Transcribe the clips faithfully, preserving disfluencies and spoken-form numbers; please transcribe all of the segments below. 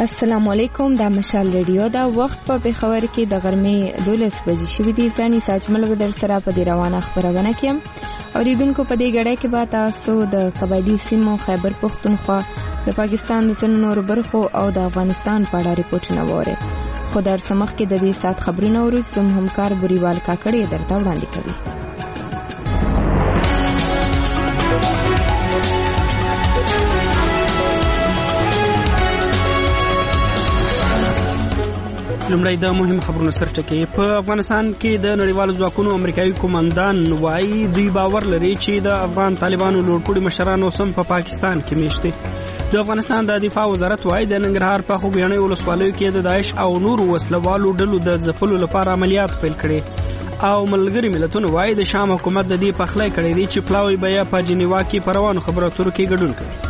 السلام علیکم. دا مشال ریډیو دا وخت په پېښور کې د غرمې دولس بجې شوې دي. ځاني ساجمل به در سره په دې روانه خبرونه کې اوریدونکو په دې غړې کې به تاسو د قبایلی سیمو خیبر پختونخوا د پاکستان د ځینو نورو برخو او د افغانستان په اړه ریپورتونه وره. خو در سمخ کې د دې سات خبرونه ورسره زموږ همکار بریوال کاکړي درته وړاندې کوي. لمړی د مهم خبرونو سرټکی. په افغانستان کې د نړیوالو ځواکونو امریکایي کمانډان وایي دوی باور لري چې د افغان طالبانو لوړپوړي مشران اوس هم په پاکستان کې میشت دي. د افغانستان د دفاع وزارت وایي د ننګرهار په خوږیاڼي ولسوالیو کې د داعش او نورو وسلوالو ډلو د ځپلو لپاره عملیات پیل کړي او ملګري ملتونو وایي د شام حکومت د دې پخلی کړی دی چې پلاوی بیا په جنیوا کې په روانو خبرو اترو کې ګډون کوي.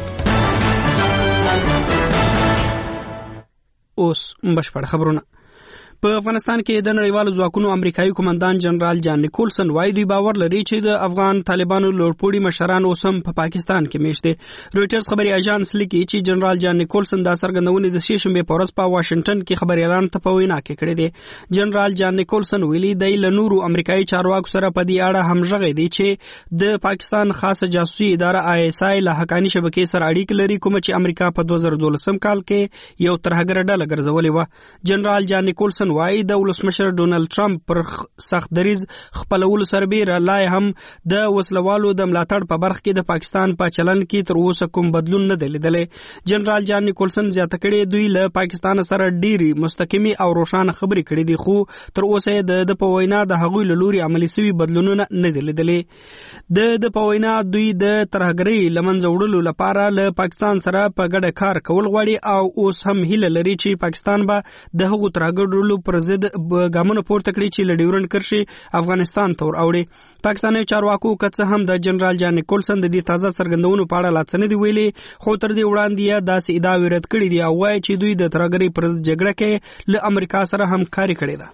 اوس بشپړ خبرونه. په افغانستان کې د نړیوالو ځواکونو امریکایي کمانډان جنرال جان نیکولسن وایي دوی باور لري چې د افغان طالبانو لوړپوړي مشران اوس هم په پاکستان کې میشت دي. رويټرز خبري اژانس لیکي چې جنرال جان نیکولسن دا څرګندونه د شنبه په ورځ په واشنگټن کې خبري اعلان ته په وینا کې کړې ده. جنرال جان نیکولسن ویلي دی له نورو امریکایي چارواکو سره په دې اړه همغږی دی چې د پاکستان خاصه جاسوسي اداره آی اس آی له حقانی شبکې سره اړیکې لري کوم چې امریکا په دوه زره دولسم کال کې یو ترهګر ډله ګرځولې و. جنرال جان نیکولسن وایي د ولسمشر ډونالد ټرمپ پر سخت دریز خپلولو سربېره لا هم د وسلوالو د ملاتړ په برخه کې د پاکستان په چلن کې تر اوسه کوم بدلون نه دی لیدلی. جنرال جان نیکولسن زیاته کړي دوی له پاکستان سره ډېری مستقیمي او روښانه خبرې کړې دي خو تر اوسه د د په وینا د هغوی له لوري عملي شوي بدلونونه نه دي لیدلي. د د په وینا دوی د ترهګرۍ له منځه وړلو لپاره له پاکستان سره په ګډه کار کول غواړي او اوس هم هیله لري چې پاکستان به د هغو ترهګرو پر ضد ګامونه پورته کړي چې له ډیورنډ کرښې افغانستان ته وراوړي. پاکستاني چارواکو که څه هم د جنرال جان نیکولسن د دې تازه څرګندونو په اړه لا څه نه دي ویلي خو تر دې وړاندې یې داسې ادعاوې رد کړي دي او وایي چې دوی د ترهګرۍ پر ضد جګړه کې له امریکا سره همکاري کړې ده.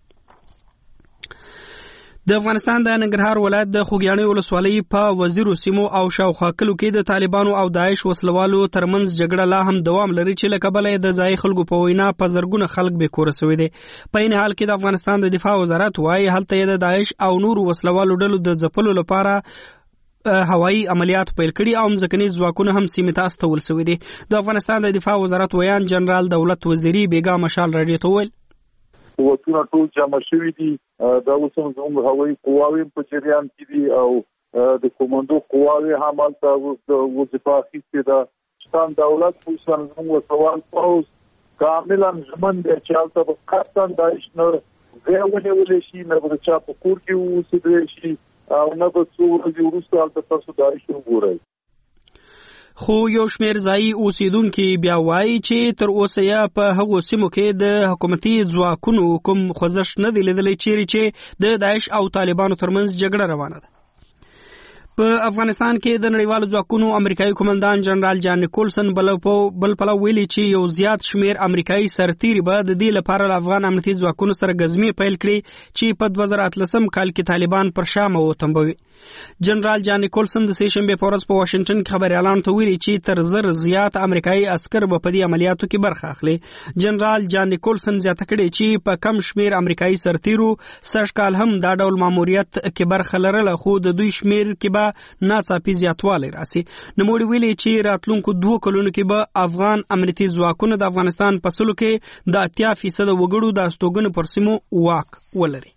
د افغانستان د ننګرهار ولایت د خوږیاڼي ولسوالۍ په وزیرو سیمو او شاوخوا کلو کې د طالبانو او داعش وسلوالو ترمنځ جګړه لا هم دوام لري چې له کبله د ځای خلکو په وینا په زرګونه خلک بې کوره شوي دي. په این حال کې د افغانستان د دفاع وزارت وایي هلته یې د داعش او نورو وسلوالو ډلو د ځپلو لپاره هوایي عملیات پیل کړي او مځکني ځواکونه هم سیمې ته استول شوي دي. د افغانستان د دفاع وزارت ویان جنرال دولت وزیری بیګا مشال راډیو ته وویل قوتونه ټول جمع شوي دي. دا اوس هم زموږ هوایي قواوې په جریان کې دي او د کومندو قواوې هم هلته اوس د وظیفه اخیستې ده. پاکستان دولت خو زموږ وسوال پوځ کاملا ژمن دی چې هلته به قطعا داعش نه ځای ونیولی شي، نه به د چا په کور کې واوسېدلی شي او نه به څو ورځې وروسته هلته تاسو داعش وګورئ. خو یو شمیر ځایي اوسیدونکي بیا وایي چې تر اوسه یې په هغو سیمو کې د حکومتي ځواکونو کوم خوځښت نه دی لیدلی چیرې چې د داعش او طالبانو ترمنځ جګړه روانه ده. په افغانستان کې د نړیوالو ځواکونو امریکایي کمانډان جنرال جان نیکولسن بل پلو ویلي چې یو زیات شمیر امریکایي سرتیري به د دې لپاره له افغان امنیتي ځواکونو سره ګزمې پیل کړي چې په دوه زره اتلسم کال کې طالبان پر شام وتمبوي. جنرال جان نیکولسن د سه شنبه په ورځ په واشنگټن کې خبري اعلان ته ویلي چې تر زر زیات امریکایي عسكر به په دې عملیاتو کې برخه اخلي. جنرال جان نیکولسن زیاته کړي چې په کم شمیر امریکایي سرتیرو سږ کال هم دا ډول ماموریت کې برخه لرله خو د دوی شمیر کې به ناڅاپي زیاتوالی راسي. نوموړي ویلي چې راتلونکو دوه کلونو کې به افغان امنیتي ځواکونه د افغانستان په سلو کې د اتیا فیصد وګړو د استوګنې پر سیمو واک ولري.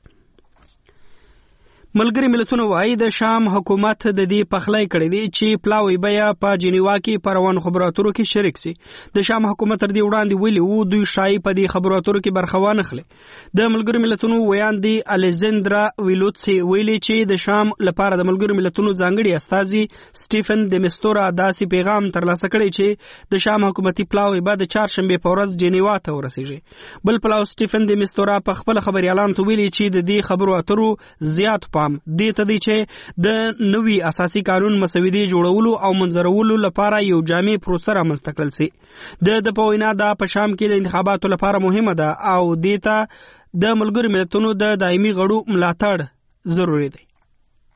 ملګري ملتونو وایي د شام حکومت د دې پخلی کړی دی چې پلاوی بیا په جنیوا کې په روانو خبرو اترو کې شریک سي. د شام حکومت تر دې وړاندې ویلي وو دوی شایي په دې خبرو اترو کې برخه وانه اخلي. د ملګري ملتونو ویان دی الیزندرا ویلوتسي ویلي چې د شام لپاره د ملګري ملتونو ځانګړي استازي سټیفن د مستورا داسې پیغام ترلاسه کړی چې د شام حکومتي پلاوی بعد چهارشنبه په ورځ جنیوا ته ورسیږي. بل پلاو سټیفن د مستورا په خپل خبري اعلان ته ویلي چې د دې خبرو اترو زیات دې ته دی چې د نوي اساسي قانون مسودې جوړولو او منظورولو لپاره یو جامع پروسه رامنځته کړل سي. د د په وینا دا په شام کې د انتخاباتو لپاره مهمه ده او دې ته د ملګرو ملتونو د دایمي غړو ملاتړ ضروري دی.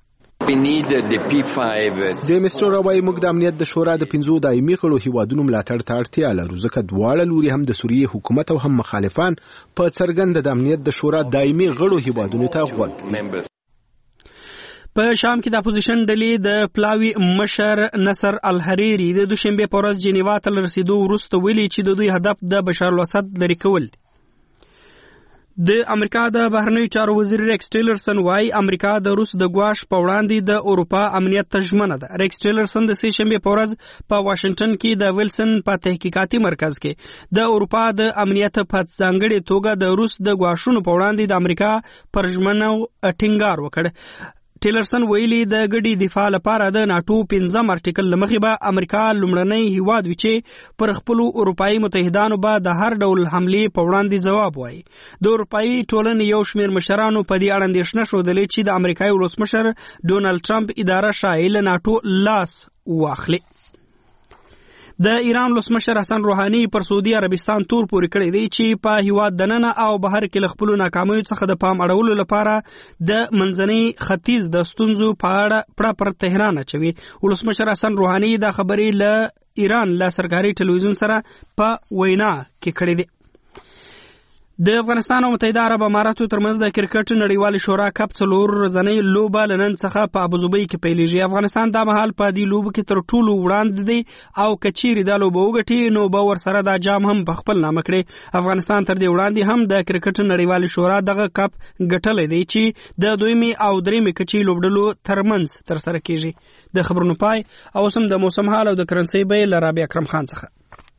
د مستر راوي موږ د امنیت د شورا د پنځو دایمي غړو هیوادونو ملاتړ ته اړتیا لرو ځکه دواړه لوري هم د سوریې حکومت او هم مخالفان په څرګند د امنیت د شورا دایمي غړو هیوادونو ته غوږ. په شام کې د اپوزیشن ډلې د پلاوي مشر نصر الحریری د دوشنبه په ورځ جنیوا ته رسیدو وروسته ویلي چې د دوی هدف د بشار الاسد لري کول دي. د امریکا د بهرنیو چارو وزیر ریکس ټیلرسن وايي امریکا د روس د ګواښ په وړاندې د اروپا امنیت ته ژمنه ده. ریکس ټیلرسن د سه شنبه په ورځ په واشنگټن کې د ویلسن په تحقیقاتي مرکز کې د اروپا د امنیت په ځانګړي توګه د روس د ګواښونو په وړاندې د امریکا پر ژمنو ټینګار وکړ. ټیلرسن ویلي د ګډي دفاع لپاره د ناتو پنځم ارټیکل لمخې به امریکا لومړنی هیواد وي چې پر خپل اروپאי متحدانو به د هر ډول حمله په وړاندې جواب وایي. د اروپאי ټولنې یو شمېر مشرانو په دې اړه اندېښنه ښودلې چې د امریکایي ولسمشر ډونالد ټرمپ اداره شایل ناتو لاس واخلي. د ایران ولسمشر حسن روحاني پر سعودي عربستان تور پورې کړی دی چې په هیواد دننه او بهر کې خپل ناکامیو څخه د پام اړولو لپاره د منځني ختیځ د ستونزو په اړه پړه پر تهران اچوي. ولسمشر حسن روحاني دا خبرې له ایران له سرکاري ټلویزیون سره په وینا کې کړې دي. د افغانستان او متحده عرب اماراتو ترمنځ د کرکټ نړیوال شورا کپ څلور ورځنۍ لوبه لنن څخه په ابوظبي کې پیلېږي. افغانستان د مهال په دې لوبه کې تر ټولو وړاندې دی او کچيري د لوبه وګټي نو به ور سره د جام هم په خپل نام کړي. افغانستان تر دې وړاندې هم د کرکټ نړیوال شورا دغه کپ ګټلې دی چې د دویمي او دریمي کچي لوبډلو ترمنځ تر سره کیږي. د خبرونو پای او سم د موسم حال او د کرنسي بیل رابع اکرم خان څخه.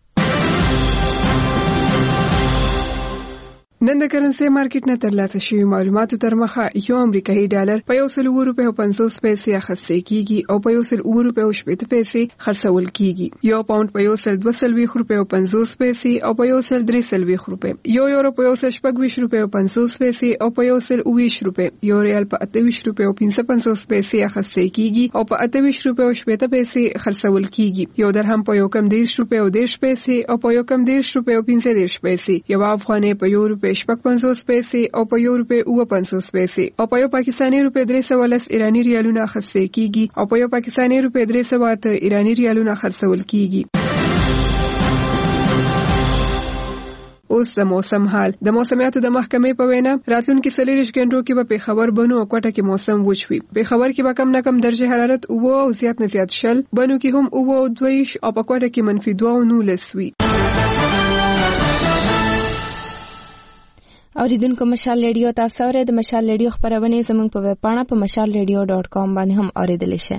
نن د کرنسي مارکیټ نه ترلاسه شوی معلوماتو تر مخه یو امریکایي ډالر په یو سل روپیو پنځوس پیسې اخیستل کیږي او په یو سل روپیو شپږ پیسې خرڅول کیږي. یو پاوند په یو سل دوه سل روپیو پنځوس پیسې او په یو سل درې سل روپیو. یو یورو په یو سل شپږ روپیو پنځوس پیسې او په یو سل اووه روپیو. یو ریال په اته روپیو پنځه پنځوس پیسې اخیستل کیږي او په اته روپیو شپږ پیسې خرڅول کیږي. یو درهم په یو کم دیرش روپیو دیرش پیسې او په یو کم دیرش روپیو پنځه دیرش پیسې. یو افغانۍ په یو روپیو شپږ پنځوس پیسې او په یو روپۍ اوه پنځوس پیسې او په یو پاکستاني روپۍ درې سوه لس ایراني ریالونه اخیستل کیږي او په یو پاکستاني روپۍ درې سوه اته ایراني ریالونه خرڅول کیږي. اوس د موسم حال. د موسمیاتو د محکمې په وینا راتلونکي څلوېښت غنټو کې به پیښور بنو او کوټه کې موسم وچ وي. پیښور کې به کم نه کم درجه حرارت اوه او زیات نه زیات شل، بنو کې هم اوه او دوه او په کوټه کې منفي دوه او نولس وي. اوریدونکو مشال ریډیو تاسو اورئ. د مشال ریډیو خبرونه زموږ په ویب پاڼه په مشال ریډیو ډاٹ کام باندې هم اوریدل شي.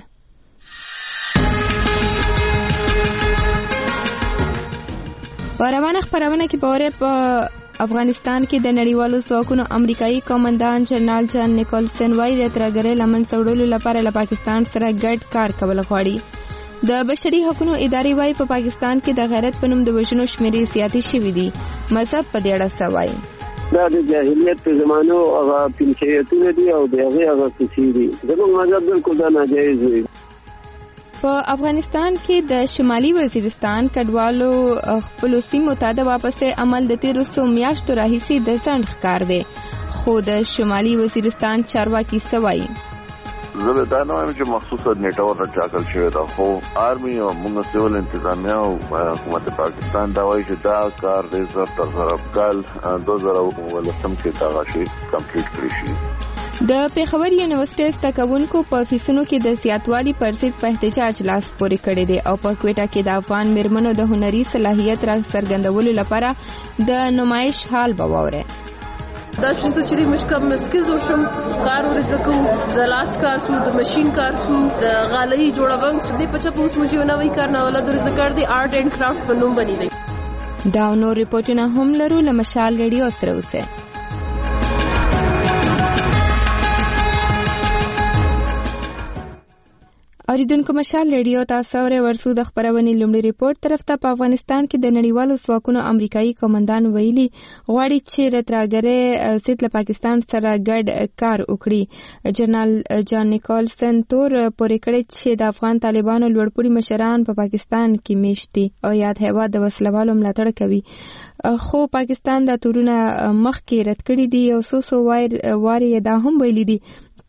په روانه خبرونه کې پوره په افغانستان کې د نړیوالو ځواکونو امریکایي کمانډان جنرال جان نیکولسن وايي د ترګرې لمن سوړلو لپاره له پاکستان سره ګډ کار کول غواړي. د بشري حقوقو ادارې وايي په پاکستان کې د غیرت په نوم د وژنو شمیرې زیاتې شوې دي. مذهب په دې اړه څه وایي؟ دا د جاهلیت په زمانو هغه پنځه دي او دغه هغه څه دي. زموږ مذهب بالکل دا ناجایز دی. په افغانستان کې د شمالي وزیرستان کډوالو خپل سیمو ته د واپسې عمل د تیرو څو میاشتو راهیسې د ځنډ ښکار دی، خو د شمالي وزیرستان چارواکي څه وایي؟ زه دا نه وایم چې مخصوصه نیټه ورته ټاکل شوې ده، خو آرمي او موږ سیول انتظامیه او حکومت پاکستان دا وایي چې دا کار د زر تر زر کال دوه زره ولسم کې دا شي کمپلیټ کړی شي. د پیښور یونیورسيټي ستکونکو په فیسونو کې د زیاتوالي پر ضد په احتجاج لاس پورې کړی دی او په کوټه کې د افغان میرمنو د هنري صلاحیت را څرګندولو لپاره د نمایش حال بواوره. دا چې د مشکم مسکیز وشم کار ورته کوم د لاس کار شو د ماشين کار شو د غالۍ جوړونګ شو د پچا پوس مشي نوې کار نه ولا د ذکر دی آرټ اینڈ کرافټ په نوم باندې دی. دا نو ریپورتونه هم لرو له مشال ریډیو سره اوسه. اوریدونکو مشال ریډیو تاسو اورئ. ورسو د خبرونې لومړی ریپورت طرف ته په افغانستان کې د نړیوالو ځواکونو امریکایي کمانډان ویلي غواړي چې رتراګرې ضد له پاکستان سره ګډ کار وکړي. جنرال جان نیکولسن تور پورې کړی چې د افغان طالبانو لوړپوړي مشران په پاکستان کې میشت دي او یاد هیواد د وسلوالو ملاتړ کوي، خو پاکستان د تورونه مخکې رد کړی دي او څو څو واري دا هم ویلي دي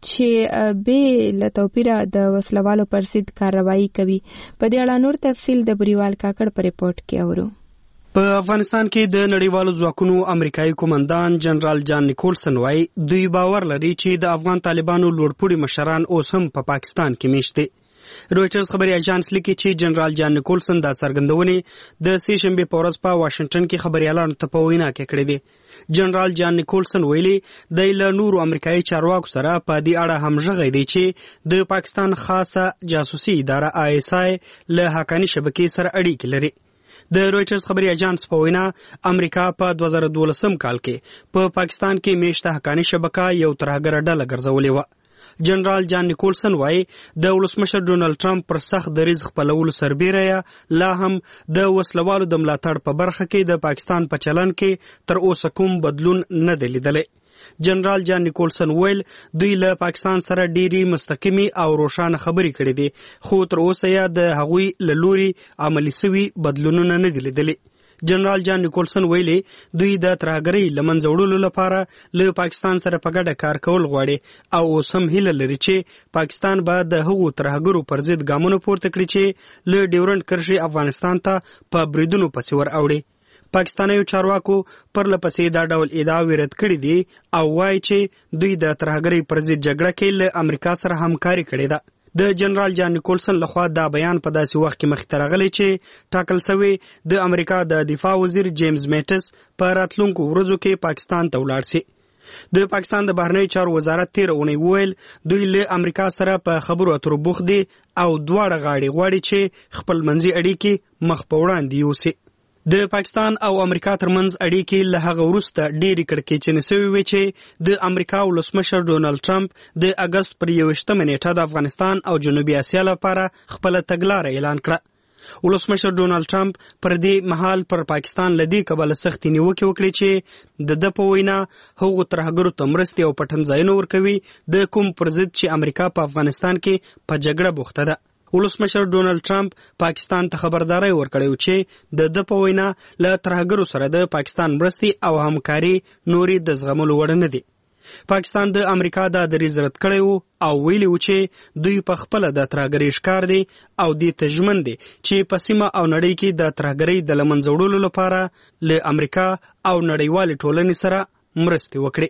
چې به له توپیره د وسلوالو پر ضد کارروایي کوي. په دې اړه نور تفصیل د بریوال کاکړ په ریپورت کې اورو. په افغانستان کې د نړیوالو ځواکونو امریکایي کمانډان جنرال جان نیکولسن وایي دوی باور لري چې د افغان طالبانو لوړپوړي مشران اوس هم په پاکستان کې میشت دي. رويټرز خبري اژانس لیکي چې جنرال جان نیکولسن دا څرګندونې د سې شنبه په ورځ په واشنگټن کې خبريالانو ته په وینا کې کړې دي. جنرال جان نیکولسن ویلي د له نورو امریکایي چارواکو سره په دې اړه همغږي دي چې د پاکستان خاصه جاسوسي اداره آی اس آی له حقاني شبکې سره اړیکې لري. د رويټرز خبري اژانس په وینا امریکا په دوه زره دولسم کال کې په پا پاکستان کې میشته حقاني شبکه یو ترهګر ډله ګرځولې و. جنرال جان نیکولسن وایي د ولسمشر ډونالد ټرمپ پر سخت دریځ خپلولو سربیره یا لا هم د وسلوالو د ملاتړ په برخه کې د پاکستان په چلن کې تر اوسه کوم بدلون نه دی لیدلی. جنرال جان نیکولسن ویل دوی له پاکستان سره ډيري مستقیمي او روښانه خبرې کړې دي خو تر اوسه یې د هغوی له لوري عملي سوي بدلونونه نه دي لیدلي. جنرال جان نیکولسن ویلي دوی د ترهګرۍ لمنځه وړلو لپاره له پاکستان سره په ګډه کار کول غواړي او اوس هم هیله لري چې پاکستان به د هغو ترهګرو پر ضد ګامونه پورته کړي چې له ډیورنډ کرښې افغانستان ته په بریدونو پسې ور اوړي. پاکستانیو چارواکو پر لپسې دا ډول ادعاوې رد کړې دي او وایي چې دوی د ترهګرۍ پر ضد جګړه کې له امریکا سره همکاري کړې ده. د جنرال جان نیکولسن لخوا دا بیان په داسې وخت کې مخې ته راغلی چې ټاکل شوی د امریکا د دفاع وزیر جیمز میټس په راتلونکو ورځو کې پاکستان ته ولاړ شي. د پاکستان د بهرنیو چارو وزارت تیر اونۍ وویل دوی له امریکا سره په خبرو اترو بوخت دي او دواړه غاړې غواړي چې خپل منځي اړیکې مخ په وړاندې یوسي. د پاکستان او امریکا ترمنځ اړیکې له هغه وروسته ډېرې کړکېچنې شوې وې چې د امریکا ولسمشر ډونالد ټرمپ د اګست پر یوویشتمه نیټه د افغانستان او جنوبي اسیا لپاره خپله تګلاره اعلان کړه. ولسمشر ډونالد ټرمپ پر دې مهال پر پاکستان لدی کبل سختي نیوکې وکړي چې د د په وینا هغو ترهګرو ته مرستې او پټن ځایونه ورکوي د کوم پر ضد چې امریکا په افغانستان کې په جګړه بوخته ده. ولسمشر ډونالد ټرمپ پاکستان ته خبرداري ورکړې چې د د په وینا له ترهګرو سره د پاکستان مرستې او همکاري نوري د زغملو وړ نه دي. پاکستان د امریکا د دریځ رد کړی او ویلي و چې دوی په خپل د ترهګرۍ ښکار دي او دې ته ژمن دي چې په سیمه او نړۍ کې د ترهګرۍ د لمنځه وړلو لپاره له امریکا او نړیوالې ټولنې سره مرستې وکړي.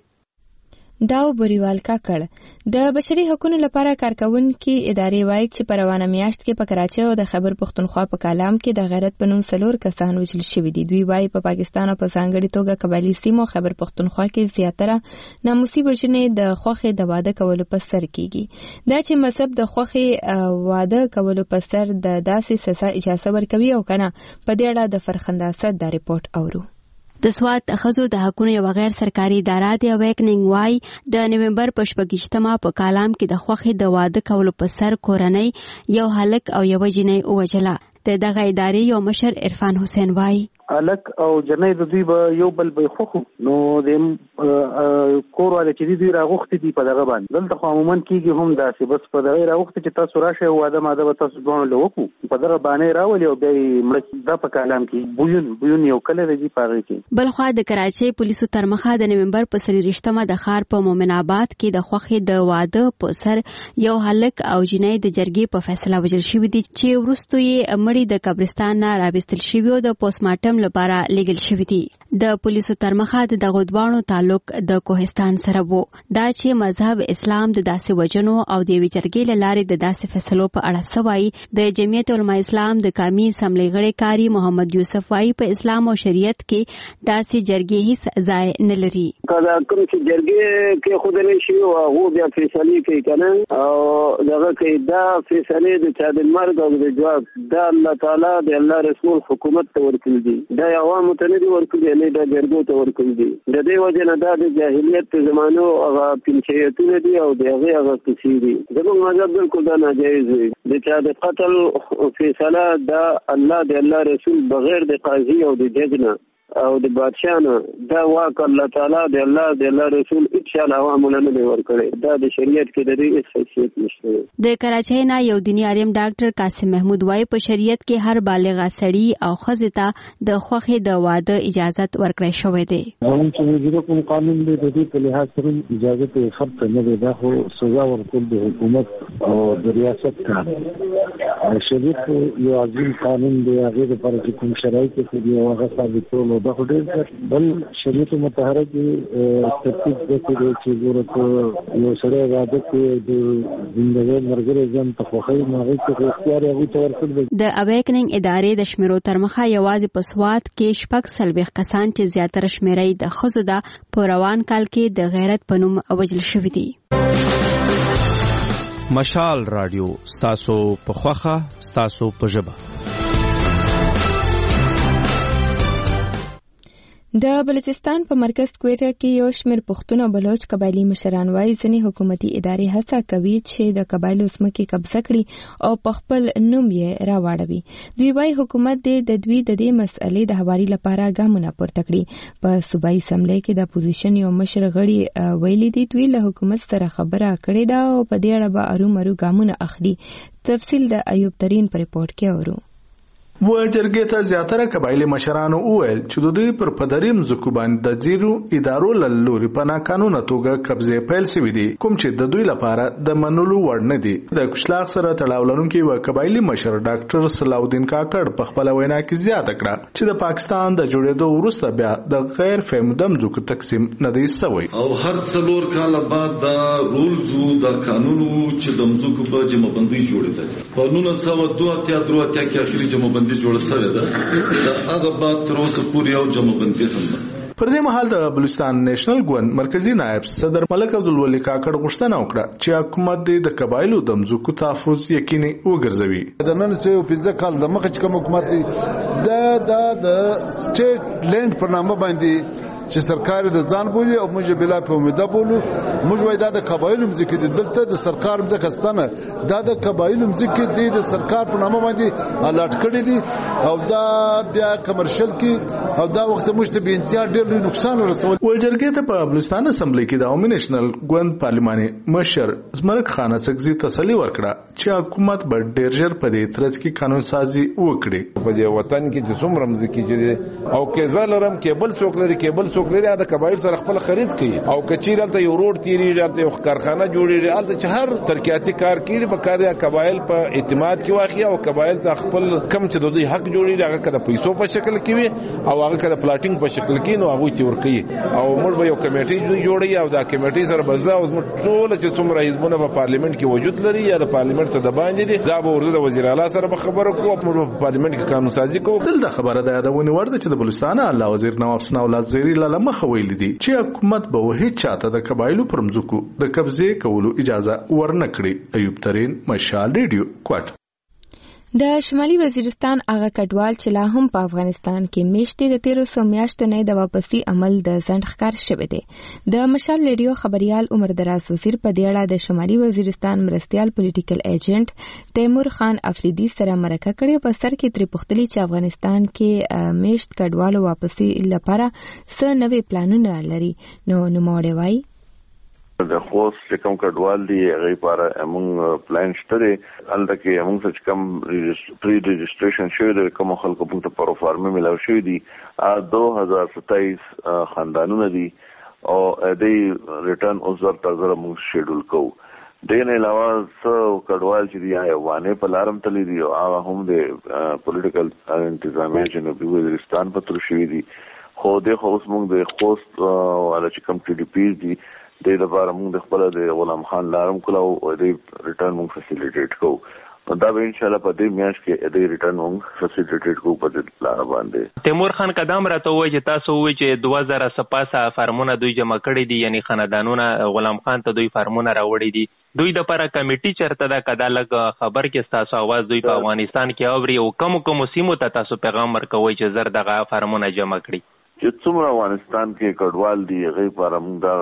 دا بریوال کاکړ د بشري حقوقو لپاره کارکونکي ادارې وایي چې په روانه میاشت کې په کراچۍ او د خیبر پښتونخوا په کالام کې د غیرت په نوم څلور کسان وژل شوي دي. دوی وایي په پاکستان او په ځانګړې توګه قبایلي سیمو خیبر پښتونخوا کې زیاتره ناموسي وژنې د خوښې د واده کولو په سر کیږي. دا چې مذهب د خوښې واده کولو په سر د داسې سزا اجازه ورکوي او کنه په دې اړه د فرخنداست دا ریپورت اورو. د سواد خزو د حقونو یو غیر سرکاري اداره د اویکنینګ وای د نومبر په شپږیشتمه په کالام کې د خوښې د واده کولو په سر کورنۍ یو هلک او یو جنۍ ووژله. د دغه ادارې یو مشر عرفان حسین وای الک او جنۍ د دوی به یو بل به خوخو نو د کور واده چې دوی راغوختي دي په دغه باندې دلته خو عموما کیږي هم داسې بس په دغه راغوختي چې تاسو راشه واده ماده به تاسو ځوان له وکړو په دغه باندې راولي او بیا مړ د په کلام کې بوین بوین یو کله دی پاره کې. بل خو د کراچۍ پولیسو تر مخه د نومبر په سلیریشتمه د خار په مومن آباد کې د خوخې د واده په سر یو هلک او جنۍ د جرګې په فیصله وجل شوې دي چې وروسته یې مړی د قبرستان نه راوستل شوی او د پوسټ مارټم لپاره لګل شوی دی. د پولیسو تر مخه د دغه دوانو تعلق د کوهستان سره وو. دا چې مذهب اسلام د داسې وجنو او د ویجرګې لارې د داسې فیصلو په اړه سوای د جمعیت علماء اسلام د قومي اسمبلی غړي کاری محمد یوسف وای په اسلام او شریعت کې داسې جرګې هیڅ ځای نه لري. کله کوم چې جرګې کې خودلې شي او هغه بیا فیصله کوي کنه او دغه کې دا فیصله د چا د مرګ او د جواب د الله تعالی د الله رسول حکومت ته ورکړي دي. دا عوامو ته نه دي ورکړي نه دا جرګو ته ورکړي دي. د دې وجه نه دا د جاهلیت په زمانو هغه پنځهیتونه دي او دغه هغه کثیر دي. زموږ مذهب بالکل دا ناجایز دی. د چا د قتل فیصله دا الله د الله رسول بغیر د قاضي او د جج نه او د بادشاہ نه دا واک الله تعالی د الله د الله رسول ان شاء الله عوامو نه دی ورکړي. دا د شریعت کې د دې حیثیت نشته. د کراچۍ نه یو دینی عالم ډاکټر قاسم محمود وايي په شریعت کې هر بالغه سړی او ښځې ته د خوښې د واده اجازه ورکړی شوې ده. موږ چې وزیر کوم قانون دی د دې په لحاظ سره اجازه ته خرڅ نه دی. دا خو سزا ورکول د حکومت او د ریاست کار. شریعت یو عظیم قانون دی. هغه لپاره چې کوم شرایط دي او هغه ثابتول دا خو ډېر بل شریعت متحره کې ترتیب دی چې ګوره یو سره واده کې د ژوندۍ مرګري ځان ته خوښي نه غوښتي چې اختیار هغه ته ورکړي. د اویکننګ ادارې د شمیرو تر مخه یوازې په سوات کې شپږ سلويخ کسان چې زیاتره شمیرې د ښځو ده په روان کال کې د غیرت په نوم وژل شوي دي. مشال رادیو ستاسو په خوخه ستاسو په ژبه. د بلوچستان په مرکز کویټه کې یو شمېر پښتون او بلوچ قبایلي مشران وايي ځینې حکومتي ادارې هڅه کوي چې د قبایلو ځمکې قبضه کړي او په خپل نوم یې راواړوي. دوی وايي حکومت دې د دوی د دې مسئلې د هواري لپاره ګامونه پورته کړي. په صوبایي اسمبلی کې د اپوزیشن یو مشر غړي ویلي دي دوی له حکومت سره خبره کړې ده او په دې اړه به ارومرو ګامونه اخلي. تفصیل د ایوب ترین په ریپورت کې اورو. و جرګې ته زیاتره قبایلي مشرانو وویل چې د دوی پر پدریم ځکو باندې د زیرو ادارو له لوري په ناقانونه توګه قبضې پیل شوي دي کوم چې د دوی لپاره د منلو وړ نه دي. د کشلاق سره تړاو لرونکي و قبایلي مشر ډاکټر صلاحالدین کاکړ په خپل وینا کې زیاته کړه چې د پاکستان د جوړېدو وروسته بیا د غیر فهمدم ځکو تقسیم نه دی شوی او هر څلور کال بعد د رولز او د قانونو چې د ځکو په جمعبندي جوړېدل په نولس سوه دوه اتیا درې اتیا کې اخري جمعبندي جوړه شوې ده. دا هغه بعد تر اوسه پورې یو جمعبندي هم نشته. پر دې مهال د بلوچستان نېشنل ګوند مرکزی نائب صدر ملک عبدالولي کاکړ غوښتنه وکړه چې حکومت د قبایلو د ځمکو تحفظ یقیني وګرځوي. د نن څو پنځه کال د مخه چې کوم حکومت د د سټیټ لینډ په نامه باندې چې سرکار د ځان بولي او موږ بلا په امیده بولو موږ وای دا د قبایلو مځکې دي دلته د سرکار مځکه ستنه دا د قبایلو مځکې دي د سرکار په نامه باندې الاټ کړي دي او دا بیا کمرشل کې او دا وخت موږ ته به انتها ډېر لوی نقصان رسول. و جرګې ته په بلوچستان اسمبلی کې د عوامي نېشنل ګوند پارلماني مشر زمرک خان سکزي تسلی ورکړه چې حکومت به ډېر ژر په دې ترڅ کې قانون سازي وکړي. په دې وطن کې چې څومره مځکې چې او کې زلرم کې بل څوک لري کې بل څوک لري د قبایل سره خپل خرید کوي او کچیر ته یو روډ تیریږي ته یو کارخانه جوړیږي البته چې هر ترقیاتي کار کوي په کار د قبایل په اعتماد کې واقعي او قبایل ته خپل کم چې د دوی حق جوړیږي هغه کده پیسو په شکل کې وي او هغه کده پلاټینګ په شکل کې نو هغه تور کوي او موږ به یو کمیټي جوړي او دا کمیټي سره بزا او ټول چې څومره حزبونه په پارلیمنت کې وجود لري یا د پارلیمنت څخه د باندې دي دا به ورته د وزیر اعلی سره خبرو کوو موږ په پارلیمنت کې قانون سازي کوو. دلته خبره ده د ونی ورده چې د بلوچستان اعلی وزیر نواب سناول زيري لاله مخ ویل دي چې حکومت به هیڅ چاته د قبایلو پر مځکو د قبضې کولو اجازه ورنکړي. ایوب ترین مشال ریډیو کوټ. د شمالي وزیرستان هغه کډوال چې لا هم په افغانستان کې میشتې د تیرو سو میاشتو نه د واپسی عمل د ځنډ ښکار شوی دی. د مشال ریډیو خبريال عمر دراز وزیر په دې اړه د شمالي وزیرستان مرستيال پولیټیکل ایجنټ تیمور خان افریدي سره مرکه کړې په سر کې تری پختلی چې افغانستان کې میشت کډوالو واپسی لپاره څه نوې پلانونه لري. نو نوموړی وایي د خوست چې کوم کډوال دي هغه لپاره موږ پلان شته دي البته کې موږ څه کوم پری رجسټریشن شوی د کوم خلکو په پرو فارم ملاو شوی دي دو هزار ستایس خاندانونه دي او د ریټرن اوس ورته زره موږ شیډول کوو. دین علاوه څو کډوال چې دی وانه په لارم تللی دي او هغه هم د پولیټیکل انتظامیه جنوبي وزیرستان په تر شوی دي خو د خوست موږ د خوست ولا چې کوم ټي ډي پی دي د لپاره موږ د خپل د غلام خان لارم کولو او د ریټرن موږ فیسیلیټیټ کوو. دا به ان شاء الله په دې میاشت کې د ریټرن موږ فیسیلیټیټ کوو په دې لار باندې. تیمور خان قدم راته وایي چې تاسو وایي چې دوه زره سپاسه فارمونه دوی جمع کړي دي یعنی خاندانونه غلام خان ته دوی فارمونه راوړي دي. دوی د لپاره کمیټي چرته دا کدا لګ خبر کې تاسو आवाज دوی په افغانستان کې اوري او کوم کوم سیمو ته تاسو پیغام ورکوي چې زر دغه فارمونه جمع کړي. چې څومره افغانستان کې کډوال دي هغه لپاره موږ دا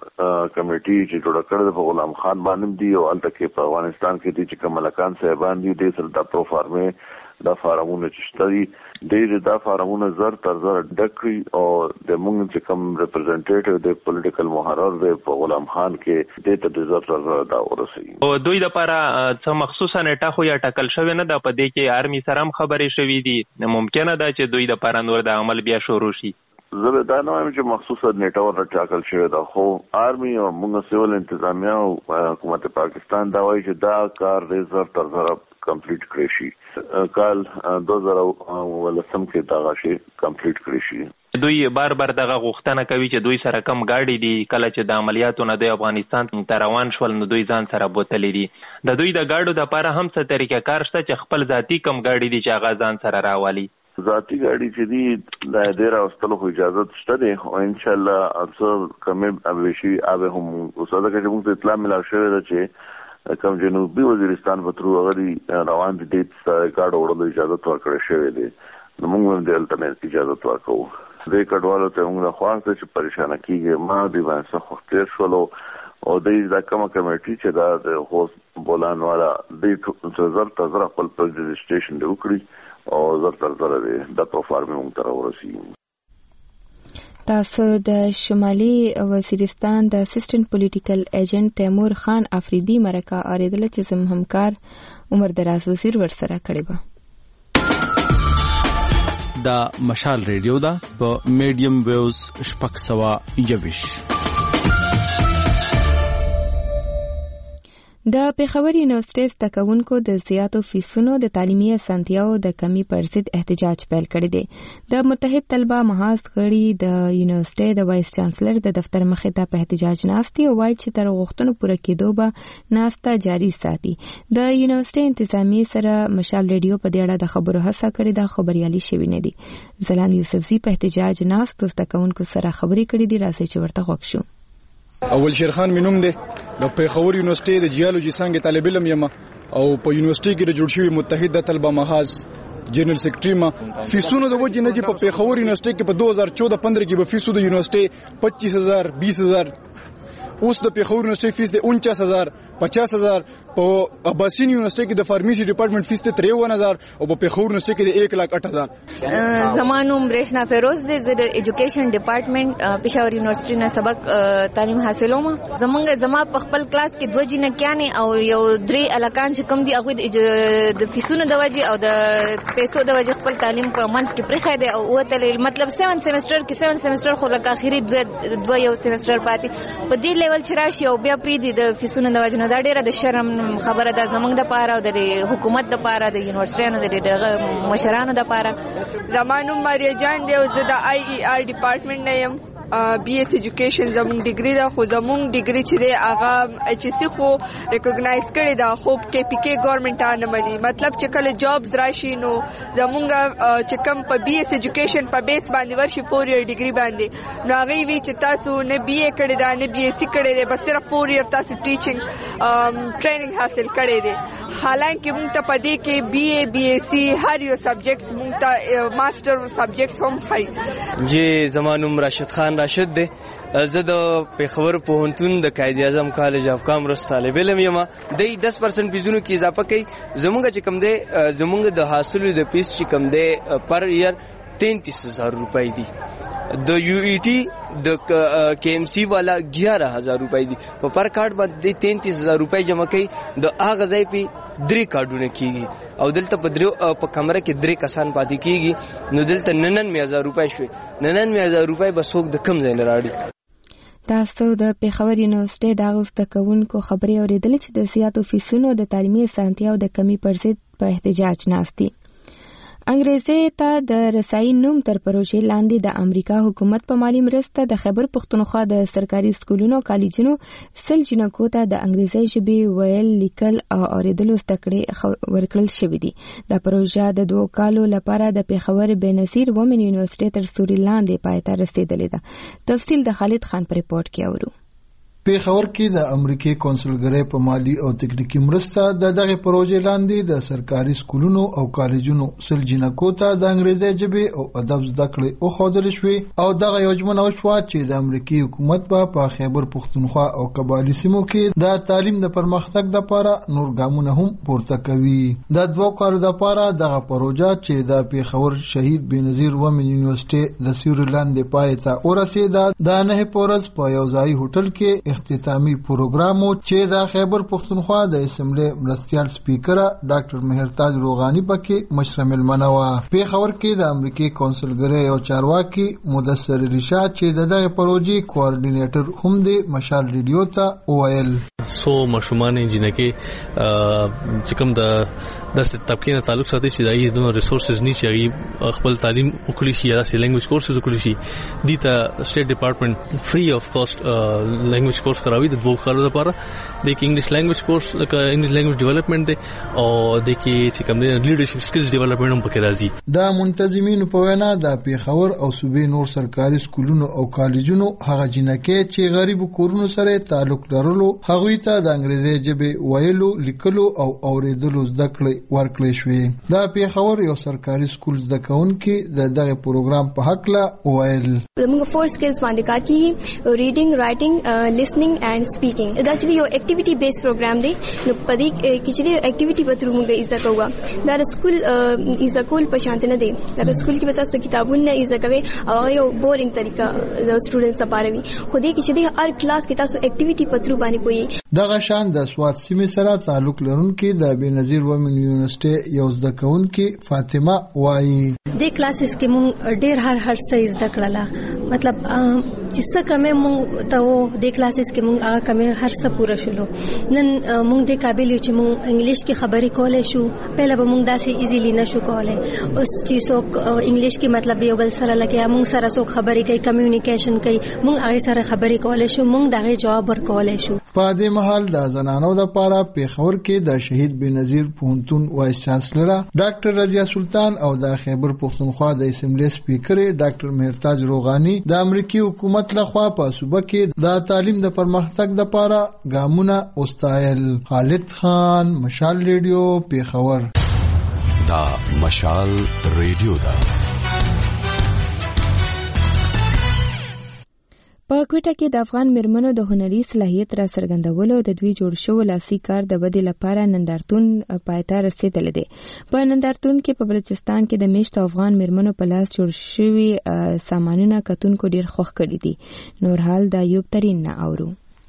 کمیټي چې جوړ کړل په غلام خان باندې دی او البته کې په افغانستان کې دي چې کملکان صاحبان دي د سره د پرو فارمه دا فارمونه چې شته دي دا فارمونه زر تر زر ډکړي او د موږ چې کوم ریپرزنټیټیو د پولیټیکل محرر دی په غلام خان کې د ته د زر تر زر دا ورسي او دوی د لپاره څه مخصوصه نیټه خو یا ټاکل شوی نه ده په دې کې آرمي سره هم خبرې شوې دي ممکنه ده چې دوی د لپاره نور د عمل بیا شروع شي زه دا نه وایم چې مخصوصه نیټه ورته ټاکل شوی ده خو آرمي او موږ سیول انتظامیه او حکومت پاکستان دا وایي چې دا کار د زر تر زر کمپلیټ کړی شي کال دو هزار ولسم کې دا شي کمپلیټ کړی شي دوی بار بار دغه غوښتنه کوي چې دوی سره کم گاډي دي کله چې د عملیاتو نه د افغانستان ته روان شول نو دوی ځان سره بوتلې دي د دوی د گاډو د لپاره هم څه طریقه کار شته چې خپل ذاتی کم گاډي دي چې هغه ځان سره راوالي ذاتی گاڑی چې دی د ډیر اوستلو خو اجازه شته دی او ان شاء الله اکثر کمې اویشي اوبه هم اوساده کې موږ ته اطلاع ملا شوې ده چې کوم جنوبي وزیرستان په تر غري روان دي د کارت وړلو اجازه ورکړې شوې ده نو موږ هم د الټرنیټ اجازه ورکو د کډوالو ته موږ خواسته چې پریشان کیږي ما دی باندې خو تیر شولو او د دا کومه کمیټي چې دا د هوس بولان والا د زر تر زر خپل پرزنټیشن دی وکړي او زر تر زر دی د پروفارم موږ تر ورسي تاسو د شمالي وزیرستان د اسسټنټ پولیټیکل ایجنټ تیمور خان افریدي مرکه اوریدل چې زم همکار عمر دراز وزیر ورسره کړی و دا مشال ریډیو دا په میډیم ویوز شپږ سوه یوویش د پېښور یونیورسيټي زده کوونکو د زیاتو فیسونو د تعلیمي اسانتیاو د کمی پر ضد احتجاج پیل کړی دی د متحد طلبه محاذ غړي د یونیورسيټي د وایس چانسلر د دفتر مخې ته په احتجاج ناستي او وایي چې تر غوښتنو پوره کېدو به ناسته جاري ساتي د یونیورسيټي انتظامی سره مشال ریډیو په دې اړه د خبرو هڅه کړې ده خبريالي شوی نه دي زلان یوسفزي په احتجاج ناست زده کوونکو سره خبرې کړې دي راځي چې ورته غوښ شو اول شیرخان مینوم دی د پیښور یونیورسيټي د جیولوژي څنګه طالب علم یم او په یونیورسيټي کې د جوړ شوی متحد طلبه محاذ جنرال سیکریټری ما فیسونو د وجه نه چې په پیښور یونیورسيټي کې په دو هزار چودہ پندرہ کې به فیسو د یونیورسيټي پچیس هزار بیس هزار اوس د پیښور یونیورسيټي فیس د انچاس هزار پچاس هزار په اباسین یونیورسيټي کې د فارمیسي ډپارټمنټ فیس د تریون هزار او په پیښور یونیورسيټي کې د ایک لاک اټ هزار زمانوم برېښنا فیروز د ایجوکیشن ډپارټمنټ پیښور یونیورسيټي نه سبق تعلیم حاصلوم زمونږ زما په خپل کلاس کې دوه جنہ کېانه او یو درې الکان چې کوم دي هغه د فیسونو د وجه او د پیسو د وجه خپل تعلیم په منځ کې پرې خاده او وته مطلب سیون سیمستر کې سیون سیمستر خو لکه اخیری دوه یو سیمستر پاتې په دې لیول چې راشي او بیا پری دي د فیسونو د وجه نه دا ډیره د شرم خبره ده زمونږ د پاره او د حکومت د پاره د یونیورسيټانو د مشرانو د پاره زمانو ماریا جان دی او د آی ای آر ډپارټمنټ نه يم بی ایس ایجوکیشن زموږ ډیګری دا خو زموږ ډیګری چې دی هغه ایچ اس سی خو ریکګنایز کړی دا خو کې پی کې ګورنمنت نه مني مطلب چې کله جابز راشي نو زموږ چې کم په بی ایس ایجوکیشن په بیس باندې ورشي فور ایئر ډیګری باندې نو هغه وی چې تاسو نه بی ای کړی دا نه بی ایس سی کړی دی بس صرف فور ایئر تاسو ټیچینګ ټریننګ حاصل کړی دی حالانکه موږ ته پدې کې بی ای بی ایس سی هر یو سبجیکټس موږ ته ماستر سبجیکټس هم خای جی زمانوم راشد خان راشد دی زه د پیښور پوهنتون د قائد اعظم کالج اف کامرس طالب علم یم د دس پرسنټ فیزونو کې اضافه کوي زمونږ چې کم دی زمونږ د حاصلو د فیس چې کم دی پر ایئر تینتیس هزار روپۍ دي د یو ای ټی د کے ایم سی والا گیارہ ہزار روپۍ دي په پر کارت باندې تینتیس هزار روپۍ جمع کوي د هغه ځای په درې کارډونه کیږي او دلته په درو په کمره کې درې کسان پاتې کیږي نو دلته ننانوے هزار روپۍ شوي ننانوے هزار روپۍ به څوک د کم ځای نه راړي تاسو د پیښور یونیورسيټي د زده کوونکو خبرې اورېدلې چې د زیاتو فیسونو د تعلیمي اسانتیاو د کمی پر ضد په احتجاج ناستي انګریزي ته د رسایي نوم تر پروژې لاندې د امریکا حکومت په مالی مرسته د خیبر پښتونخوا د سرکاري سکولونو کالجونو سل جنکو ته د انګریزي ژبې ویل لیکل او اوریدلو زده کړې ورکړل شوې دي دا پروژه د دوه کالو لپاره د پیښور بېنظیر وومن یونیورسيټي تر سوري لاندې پای ته رسیدلې ده تفصیل د خالد خان په ریپورت کې اورو پیښور کې د امریکای کونسلګرۍ په مالی او تکنیکی مرسته د دغه پروژې لاندې د سرکاري سکولونو او کالجونو سل جنکو ته د انګریزي ژبې او ادب زده کړې او خوذل شوې او دغه یو ژمنه وشوه چې د امریکای حکومت په خیبر پختونخوا او قبایلی سیمو کې د تعلیم د پرمختګ لپاره نور ګامونه هم پورته کوي. د دوه کارو لپاره دغه پروژه چې د پیښور شهید بنظیر ومن یونیورسيټي د سیورلاند پای ته ورسېده د نه پورز په یو ځای هوټل کې اختتامي پروګرام چې د خیبر پختونخوا د اسمبلی مرستيال سپیکر ډاکټر مهرتاج روغانی پکې مشر ملمنه و. پیښور کې د امریکای کونسلګرۍ او چارواکي مدثر رشاد چې دغه پروژې کوارډینیټر هم دی مشال ریډیو ته وویل سو مشومان انجینکې چې کوم د د طبقه نه تعلق ساتي چې دایي د ریسورسز نه چې خپل تعلیم وکړي شي یا د لینګویج کورسز وکړي شي د ته سټیټ ډپارټمنټ فری اف کاست لینګویج کورس کراوي د دوه کالو لپاره د انګلیش لینګویج کورس لکه انګلیش لینګویج ډیولپمنٹ دی او د کې چې کوم لیډرشپ سکلز ډیولپمنٹ هم پکې راځي. د منتظمینو په وینا د پیښور او صوبې نور سرکاري سکولونو او کالجونو هغه جنکې چې غریب کورونو سره تعلق لرلو هغوی ته د انګریزي ژبې ویلو لیکلو او اوریدلو زده کړې ورکړې شوې. د پیښور یو سرکاري سکول زده کوونکي د دغه پروګرام په حق لا ویل موږ فور سکلز باندې کار کوي ریډینګ رائټینګ لیسنینګ اینڈ سپیکینګ دا چې یو اکټیویټي بیس پروګرام دی نو په دې کې چې اکټیویټي په تر موږ ایزه کوو دا سکول ایزه کول په شانت نه دی دا سکول کې به تاسو کتابونه ایزه کوي او یو بورینګ طریقه د سټوډنټس لپاره وي خو دې کې چې هر کلاس کې تاسو اکټیویټي په تر باندې کوي. دغه شان د سوات سیمې سره تعلق لرونکي د بنظیر ومن یونیورسيټي یو زده کوونکي فاطمه وایي د کلاسز کې مونږ ډېر هر هر څه زده کړل مطلب چې څه کمه مونږ ته و د کلاسز کې مونږ هغه کمه هر څه پوره شلو. نن مونږ د قابل چې مونږ انګلیش کې خبرې کولای شو پهله به مونږ داسې ایزیلی نشو کولای اوس چې څوک انګلیش کې مطلب یو بل سره لګیا مونږ سره څوک خبرې کوي کمیونیکیشن کوي مونږ هغه سره خبرې کولای شو مونږ دغه جواب ورکولای شو. په دې مهال د زنانو لپاره پیښور کې د شهید بنظیر پوهنتون وایس چانسلر ډاکټر رضیا سلطان او د خیبر پختونخوا د اسمبلی سپیکر ډاکټر مهرتاج روغانی د امریکای حکومت لخوا په صوبه کې د تعلیم د پرمختګ لپاره ګامونه واستایل. خالد خان مشال ریډیو پیښور. دا مشال ریډیو دا په کوټه کې د افغان مرمنو د هنري صلاحیت را څرګندولو د دوی جوړ شوی لاسي کار د ودې لپاره نندارتون پایته رسیدلی دی. په نندارتون کې په بلوچستان کې د میشتو افغان مرمنو په لاس جوړ شوي سامانونه کتونکو ډیر خوښ کړي دي. نور حال د ایوب ترین نه اورو.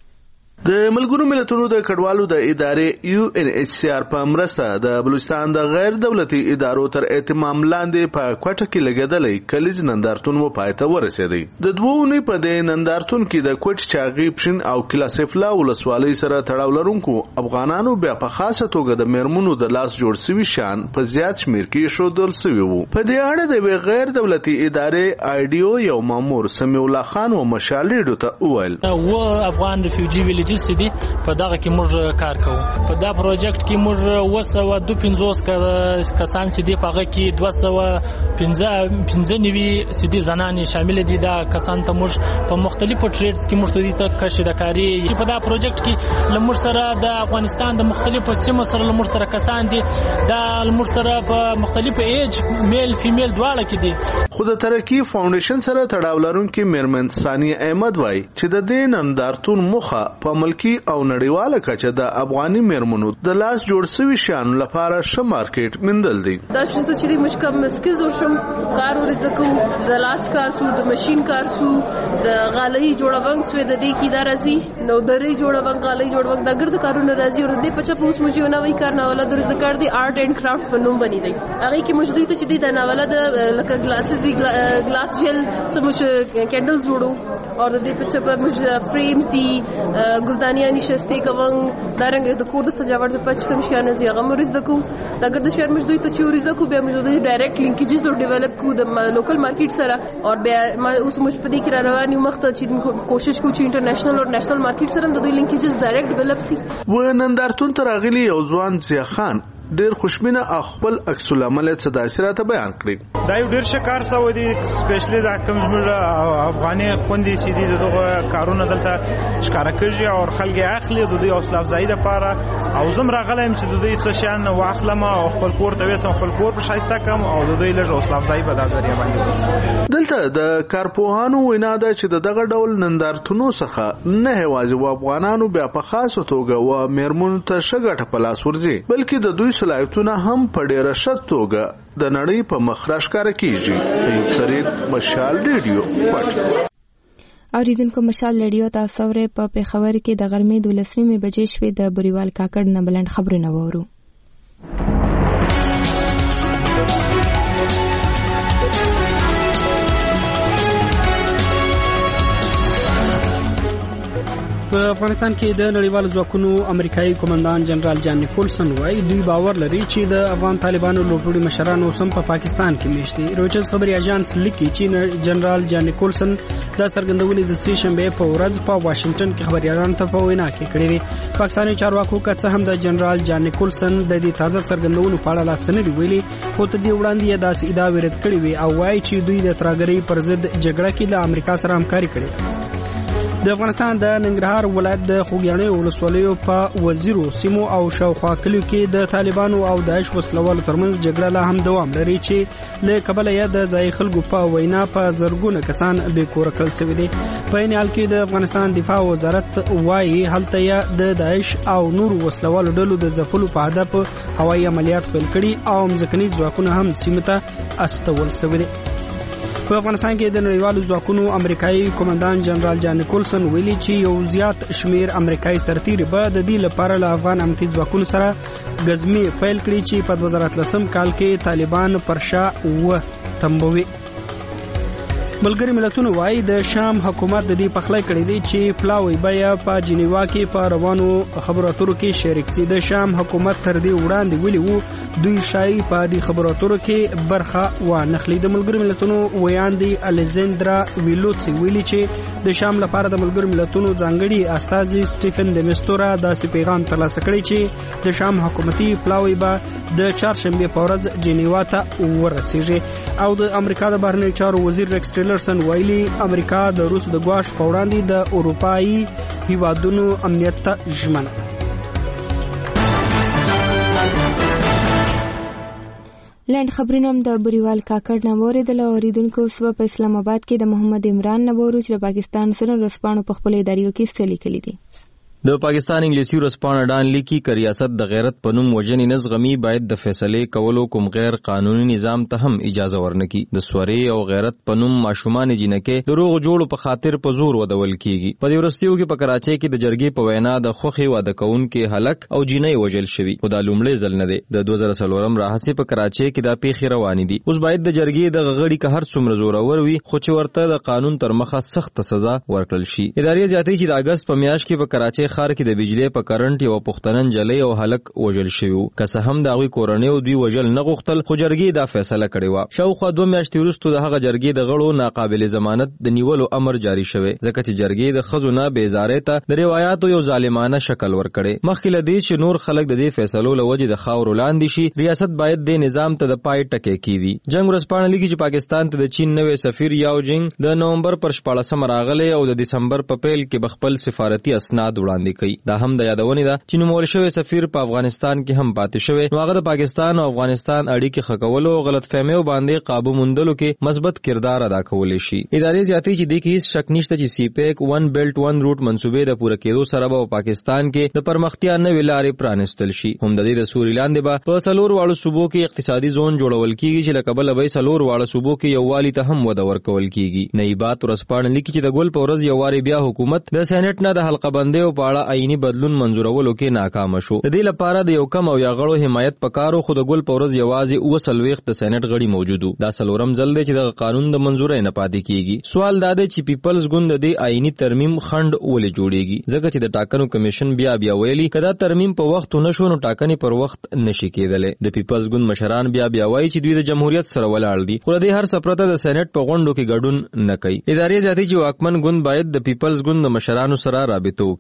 د ملګرو ملتونو د کډوالو د ادارې یو ان ایچ سی آر په مرسته د بلوچستان د غیر دولتي ادارو تر اهتمام لاندې په کوټه کې لګیدلې کلیز نندارتون و پایته ورسېدی. د دوه اونۍ په دې نندارتون کې د کوټ چاغي پشن او کلاسفلا ولسوالۍ سره تړاو لرونکو افغانانو بیا په خاصه توګه د مرمنو د لاس جوړ شوي شان په زیات شمیر کې شودل شوی وو. په دې اړه د غیر دولتي ادارې آیډیو یو مامور سمیع الله خان او مشال ریډیو ته وویل و افغان ریفیوجی ویلیج سدي په دغه کې موږ کار کوو. په دا پروژیکټ کې موږ وسو د پنځوس کسان سدي په هغه کې دوه سوه پنځه پنځه نیوي سدي زنانې شامل دي. دا کسان ته موږ په مختلفو ټریډز کې موږ ته کشیدکاری په دا پروژیکټ کې لمر سره د افغانستان د مختلفو سیمو سره لمر سره کسان دي. دا لمر سره په مختلفو ایج میل فیمیل دواړه کې دي. خو د ترقی فاونډیشن سره تړاو لرونکي میرمن ثانیه احمد وای چې د دې نندارتون مخه په ملکی او نړیواله کچه د افغاني میرمنو د لاس جوړ شوي شیانو لپاره ښه مارکیټ موندل دي. دا چې چې موږ کوم سکلز وشم کار ورته کوو د لاس کار سو د ماشين کار سو د غالۍ جوړونګ سو د دې کې درازي نو درې جوړونګ غالۍ جوړونګ د ګرد کارونه راځي ور دې پچا پوس موږ نه وای کار نه ولا د ذکر کار دي آرت اینڈ کرافټ په نوم باندې دی. هغه کې موږ دوی ته چې د ناوله د لکه ګلاسز دی ګلاس جل سموش کینډلز جوړو او د دې پچا په موږ فریمز دي ګلدانیا نشسته کوم دارنګ د کور د سجاوټ د پچ کوم شانه زی هغه مریض دکو د ګرد شهر موږ دوی ته چوریز کو بیا موږ دوی ډایرکټ لینکیجز او ډیولپ کو د لوکل مارکیټ سره او بیا اوس موږ په دې کې رواني مخته چې کوشش کو چې انټرنیشنل او نېشنل مارکیټ سره د دوی لینکیجز ډایرکټ ډیولپ سي. و نندارتون تر غلي یو ځوان زی خان ډیر خوشبینه خپل عکس العمل څه داسې ته بیان کړی. دا یو ډیر ښه کار سوی دی، سپیشلی دا کوم زموږ افغاني خوندې چې دي دغه کارونه دلته ښکاره کېږي او خلک یې اخلي د دوی حوصله افزایي دپاره. او زه هم راغلی یم چې د دوی څه شیان واخلم او خپل کور ته ویسم، خپل کور په ښایسته کړم او د دوی لږ حوصله افزایي په دا ذریعه باندې وسي. دلته د کارپوهانو وینا ده چې د دغه ډول نندارتونونو څخه نه یوازې و افغانانو بیا په خاصه توګه و میرمنو ته ښه ګټه په لاس ورځي، بلکې د دوی صلاحیتونه هم په ډېره ښه توګه د نړۍ په مخ راښکاره کیږي. ایوب سرید، مشال ریډیو، پټ. اوریدونکو مشال ریډیو تاسو ورې په پیښور کې د غرمې دولسمې بجې شوې د بریوال کاکړ نه بلند خبرونه وورو. په افغانستان کې د نړیوالو ځواکونو امریکایي کمانډان جنرال جان نیکولسن وایي دوی باور لري چې د افغان طالبانو لوبډي مشران اوس هم په پاکستان کې میشت دي. رویټرز خبري اژانس لیکي چې جنرال جان نیکولسن دا څرګندونې د سې شنبه په ورځ په واشنگټن کې خبريالانو ته په وینا کې کړې دي. پاکستاني چارواکو کڅ هم د جنرال جان نیکولسن د دې تازه څرګندونو په اړه لا څه نه دی ویلي، خو تر دې وړاندې یې داسې ادعا ورد کړې وي او وایي چې دوی د ترهګرۍ پر ضد جګړه کې له امریکا سره همکاري کړې. د افغانستان د ننګرهار ولایت د خوږیاڼي ولسوالیو په وزیرو سیمو او شاوخوا کلیو کې د طالبانو او داعش وسلوالو ترمنځ جګړه لا هم دوام لري چې له کبله یې د ځای خلکو په وینا په زرګونه کسان بې کوره کړل شوي دي. په عین حال کې د افغانستان دفاع وزارت وایي هلته یې د داعش او نورو وسلوالو ډلو د ځپلو په هدف هوایي عملیات پیل کړي او ځمکني ځواکونه هم سیمه ته استول شوي دي. په افغانستان کې د نړیوالو ځواکونو امریکایي کمانډان جنرال جان نیکولسن ویلي چې یو زیات شمیر امریکایي سرتیري به د دې لپاره له افغان امنیتي ځواکونو سره غزمې پیل کړي چې په دوه زره اتلسم کال کې طالبان پر شا و تنبوي. ملګری ملتونو وايي د شام حکومت د دې پخلی کړی دی چې پلاوی بیا په جنیوا کې په روانو خبرو اترو کې شریک سي. د شام حکومت تر دې وړاندې ویلي وو دوی شای په دې خبرو اترو کې برخه وانخلي. د ملګری ملتونو ویاندې الیزاندرا ویلوتسي ویلي چې د شام لپاره د ملګری ملتونو ځانګړي استازي سټیفن د میستورا داسې پیغام ترلاسه کړی چې د شام حکومتي پلاوی به د چهارشنبه په ورځ جنیوا ته ورسیږي. او د امریکا د بهرنیو چارو وزیر ریکس ټیلرسن ویلي امریکا د روس د ګواښ په وړاندې د اروپایي هیوادونو امنیت ته ژمنه. لاند خبرونه د بریوال کاکړ نه اوریدل. اوریدونکو صبح په اسلام آباد کې د محمد عمران نه وورو چې پاکستان سره رسپانو په خپل اداریو کې څه لیکلي دي. د پاکستان انګلیسي ورسپانه ډان لیکي که ریاست د غیرت په نوم وژنې نه زغمي باید د فیصلې کولو کوم غیر قانوني نظام ته هم اجازه ورنکي. د سورې او غیرت په نوم ماشومان جنکې د روغ جوړو په خاطر په زور ودول کیږي. په دې ورستیو کې په کراچۍ کې د جرګې په وینا د خوخي واده کوونکې هلک او جینۍ وژل شوي، خو دا لومړی ځل نه دی. د دوه زره څلورم راهیسې په کراچۍ کې دا پیښې روانې دي. اوس باید د جرګې د غړي که هر څومره زورور وي خو چې ورته د قانون تر مخه سخت سزا ورکړل شي. ادارې زیاتې چې د اگست په میاشت کې په کراچۍ ښار کې د بجلی په کرنټ یو پښتنن جلې او هلک وژل شوی، که څه هم د هغوی کورنۍ او دوی وژل نه غوښتل خو جرګې دا فیصله کړې وه. شاوخوا دوه میاشتې وروسته د هغه جرګې د غړو ناقابل ضمانت د نیولو امر جاری شوی، ځکه چې جرګې د ښځو نه بېزارۍ ته د روایاتو یو ظالمانه شکل ورکړی. مخکې له دې چې نور خلک د دې فیصلو له وجې د خاورو لاندې شي، ریاست باید د نظام ته د پای ټکی کیږي. جنګ ورځپاڼه لیکي چې پاکستان ته د چین نوی سفیر یاو جینګ د نومبر پر شپاړسمه راغلی او د دسمبر په پیل کې به خپل سفارتي اسناد وړاندې کوي. دا هم د یادونې ده چې نومول شوی سفیر په افغانستان کې هم پاتې شوی، نو هغه د پاکستان او افغانستان اړیکې ښه کولو او غلط فهمیو باندې قابو موندلو کې مثبت کردار ادا کولی شي. ادارې زیاتې چې دې کې هیڅ شک نشته چې سی پیک ون بیلټ ون روټ منصوبې د پوره کېدو سره به پاکستان کې د پرمختیا نوې لارې پرانستل شي. هم د دې د سوري لاندې به په څلور واړو صوبو کې اقتصادي زون جوړول کیږي چې له کبله به څلور واړه صوبو کې یووالي ته هم وده ورکول کیږي. نایبات ورځپاڼه لیکي چې د ګل په ورځ یو وارې بیا حکومت د سېنات نه د حلقه بندیو په اړه آئینی بدلون منظورولو کې ناکام شو. د دې لپاره د یو کم او یا غړو حمایت پکارو، خو د ګل په ورځ یوازې اوه څلوېښت د سېنات غړي موجودو. دا څلورم ځل دی چې د قانون د منظورۍ نه پاتې کیږي. سوال دا دی چې پیپلز ګوند د دې آئینی ترمیم خنډ ولې جوړیږي، ځکه چې د ټاکنو کمیشن بیا بیا ویلي که دا ترمیم په وخت ونه شو نو ټاکنې پر وخت نشي کېدلی. د پیپلز ګوند مشران بیا بیا وایي چې دوی د جمهوریت سره ولاړ دي، خو د دې هر څه پرته د سېنات په غونډو کې ګډون نه کوي. ادارې زیاتې چې واکمن ګوند باید د پیپلز ګوند د مشرانو سره رابطه وکړي.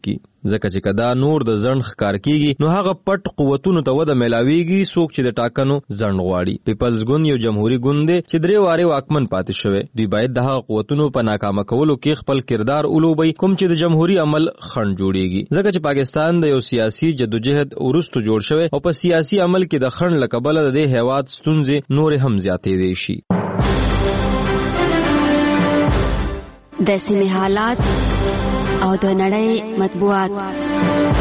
ځکه چې کدا نور د ځند ښکار کیږي نو هغه پټ قوتونو ته وده ملاويږي څوک چې د ټاکنو ځند غواړي. پیپلز ګوند یو جمهوریت ګوند دی چې درې واره واکمن پاتې شوی. دوی باید د هغه قوتونو په ناکامه کولو کې خپل کردار ولوبي کوم چې د جمهوریت عمل خنډ جوړیږي، ځکه چې پاکستان د یو سیاسي جدوجہد ورستو جوړ شوی او په سیاسي عمل کې د خنډ لکبل د هیواد ستونزې نور هم زیاتې دي شي. د سیمې حالات او د نړۍ مطبوعات.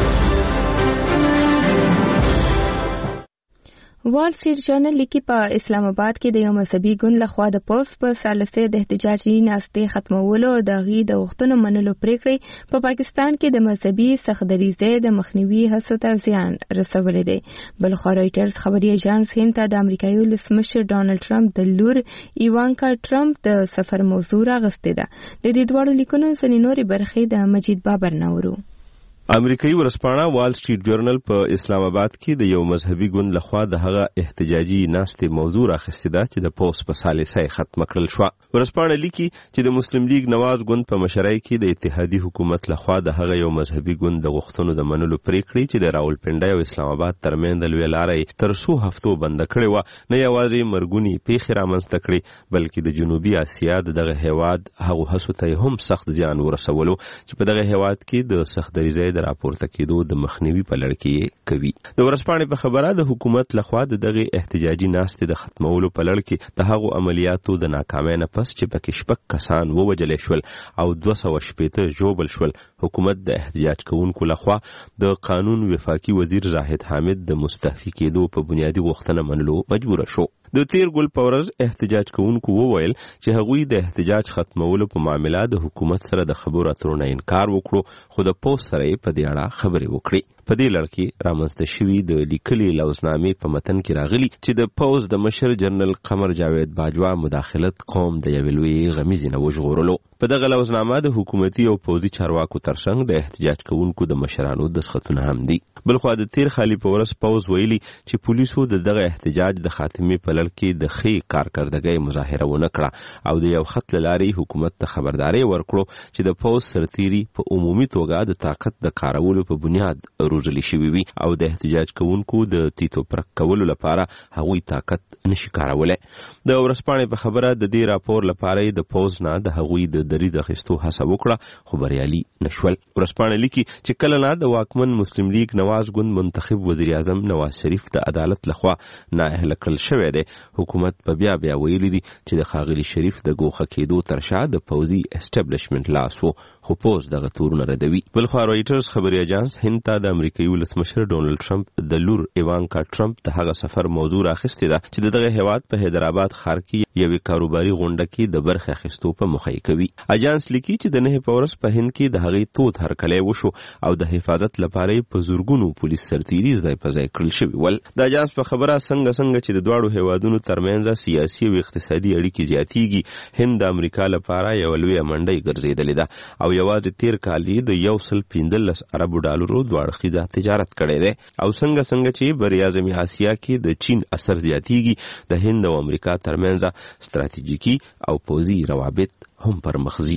وال سټریټ جرنل لیکي په اسلام آباد کې د یو مذهبي ګوند لخوا د پوس په ثالثه د احتجاجي ناستې ختمولو او د غي د غوښتنو منلو پریکړې په پاکستان کې د مذهبي سختدریزۍ د مخنیوي هڅو ته زیان رسولې دي. بل خو رایټرز خبري ایجنس هند ته د امریکایي ولسمشر ډونالد ټرمپ د لور ایوانکا ټرمپ د سفر موضوع راغستې ده. د دې دوړو لیکونو ځینې نورې برخې د مجید بابر نورو. امریکایي ورځپاڼه وال سټریټ جرنل په اسلام آباد کې د یو مذهبي ګوند لخوا د هغه احتجاجي ناستې موضوع راخستې ده چې د پوس په ثالثه ختم کړل شو. ورځپاڼه لیکي چې د مسلم لیگ نواز ګوند په مشرۍ کې د اتحادي حکومت لخوا د هغه یو مذهبي ګوند د غوښتنو د منلو پریکړې چې د راولپنډۍ او اسلام آباد ترمنځ د لوی لارې تر څو هفتو بند کړې و نه یوازې مرګونی پیښې رامنځته کړې بلکې د جنوبي اسیا دغه هیواد هغه هڅو ته هم سخت زیان ورسولو چې په دغه هیواد کې د سختدریزۍ د راپورته کېدو د مخنیوي په لړ کې کوي. د ورځپاڼې په خبره د حکومت لخوا د دغه احتجاجي ناستې د ختمولو په لړ کې د هغو عملیاتو د ناکامۍ نه پس چې پکې شپږ کسان ووژل شول او دوه سوه شپېته ژوبل شول، حکومت د احتجاج کوونکو لخوا د قانون وفاقي وزیر زاهد حامد د مستعفي کېدو په بنیادي غوښتنه منلو مجبور شو. د تیر ګل په ورځ احتجاج کوونکو وویل چې هغوی د احتجاج ختمولو په معاملې د حکومت سره د خبرو اترو نه انکار وکړو خو د پوس سره یې په دې اړه خبرې وکړې. په دې لړ کې رامنځته شوي د لیکلي لوزنامې په متن کې راغلي چې د پوز د مشر جنرال قمر جاوید باجوا مداخلت قوم د یوې لویې غمیزې نه وژغورلو. په دغه لوزنامه د حکومتي او پوځي چارواکو ترڅنګ د احتجاج کوونکو د مشرانو دستخطونه هم دي. بلخوا د تیر خالي په ورځ پوز ویلي چې پولیسو د دغه احتجاج د خاتمې په لړ کې د ښې کارکردګۍ مظاهره ونه کړه او د یو خط له لارې حکومت ته خبرداری ورکړو چې د پوز سرتیري په عمومي توګه د طاقت د کارولو په بنیاد روزلي شوي وي او د احتجاج کوونکو د تیتو پرک کولو لپاره هغوی طاقت نشي کارولی. د ورځپاڼې په خبره د دې راپور لپاره د پوز نه د هغوی د درید اخیستو هڅه وکړه خو بریالي نشول. ورځپاڼه لیکي چې کله نه د واکمن مسلم لیگ نواز ګوند منتخب وزیر اعظم نواز شریف د عدالت لخوا نااهله کړل شوی دی، حکومت په بیا بیا ویلي دي چې د ښاغلي شریف د ګوښه کېدو تر شا د پوځي اسټابلیشمنټ لاس و خو پوز دغه تورونه ردوي. بلخوا رویټرز خبري اژانس هند ته د امریکایي ولسمشر ډونالد ټرمپ د لور ایوانکا ټرمپ د هغه سفر موضوع راخستې ده چې دغه هیواد په حیدرآباد ښار کې یوې کاروباري غونډه کې د برخې اخیستو په موخه یې کوي. اژانس لیکي چې د نهه په ورځ په هند کې د هغې تود هرکلی وشو او د حفاظت لپاره یې په زرګونو پولیس سرتیري ځای په ځای کړل شوي ول. د اژانس په خبره څنګه څنګه چې د دواړو هیوادونو ترمنځ سیاسي او اقتصادي اړیکې زیاتیږي، هند د امریکا لپاره یوه لویه منډۍ ګرځېدلې ده او یوازې تیر کال یې د یو سل پنځلس اربو ډالرو دوه اړخیزه تجارت کړی دی او څنګه څنګه چې بریاعظمي اسیا کې د چین اثر زیاتیږي د هند او امریکا ترمنځ ستراتیژیکي او پوځي روابط هم پرمخ ځي.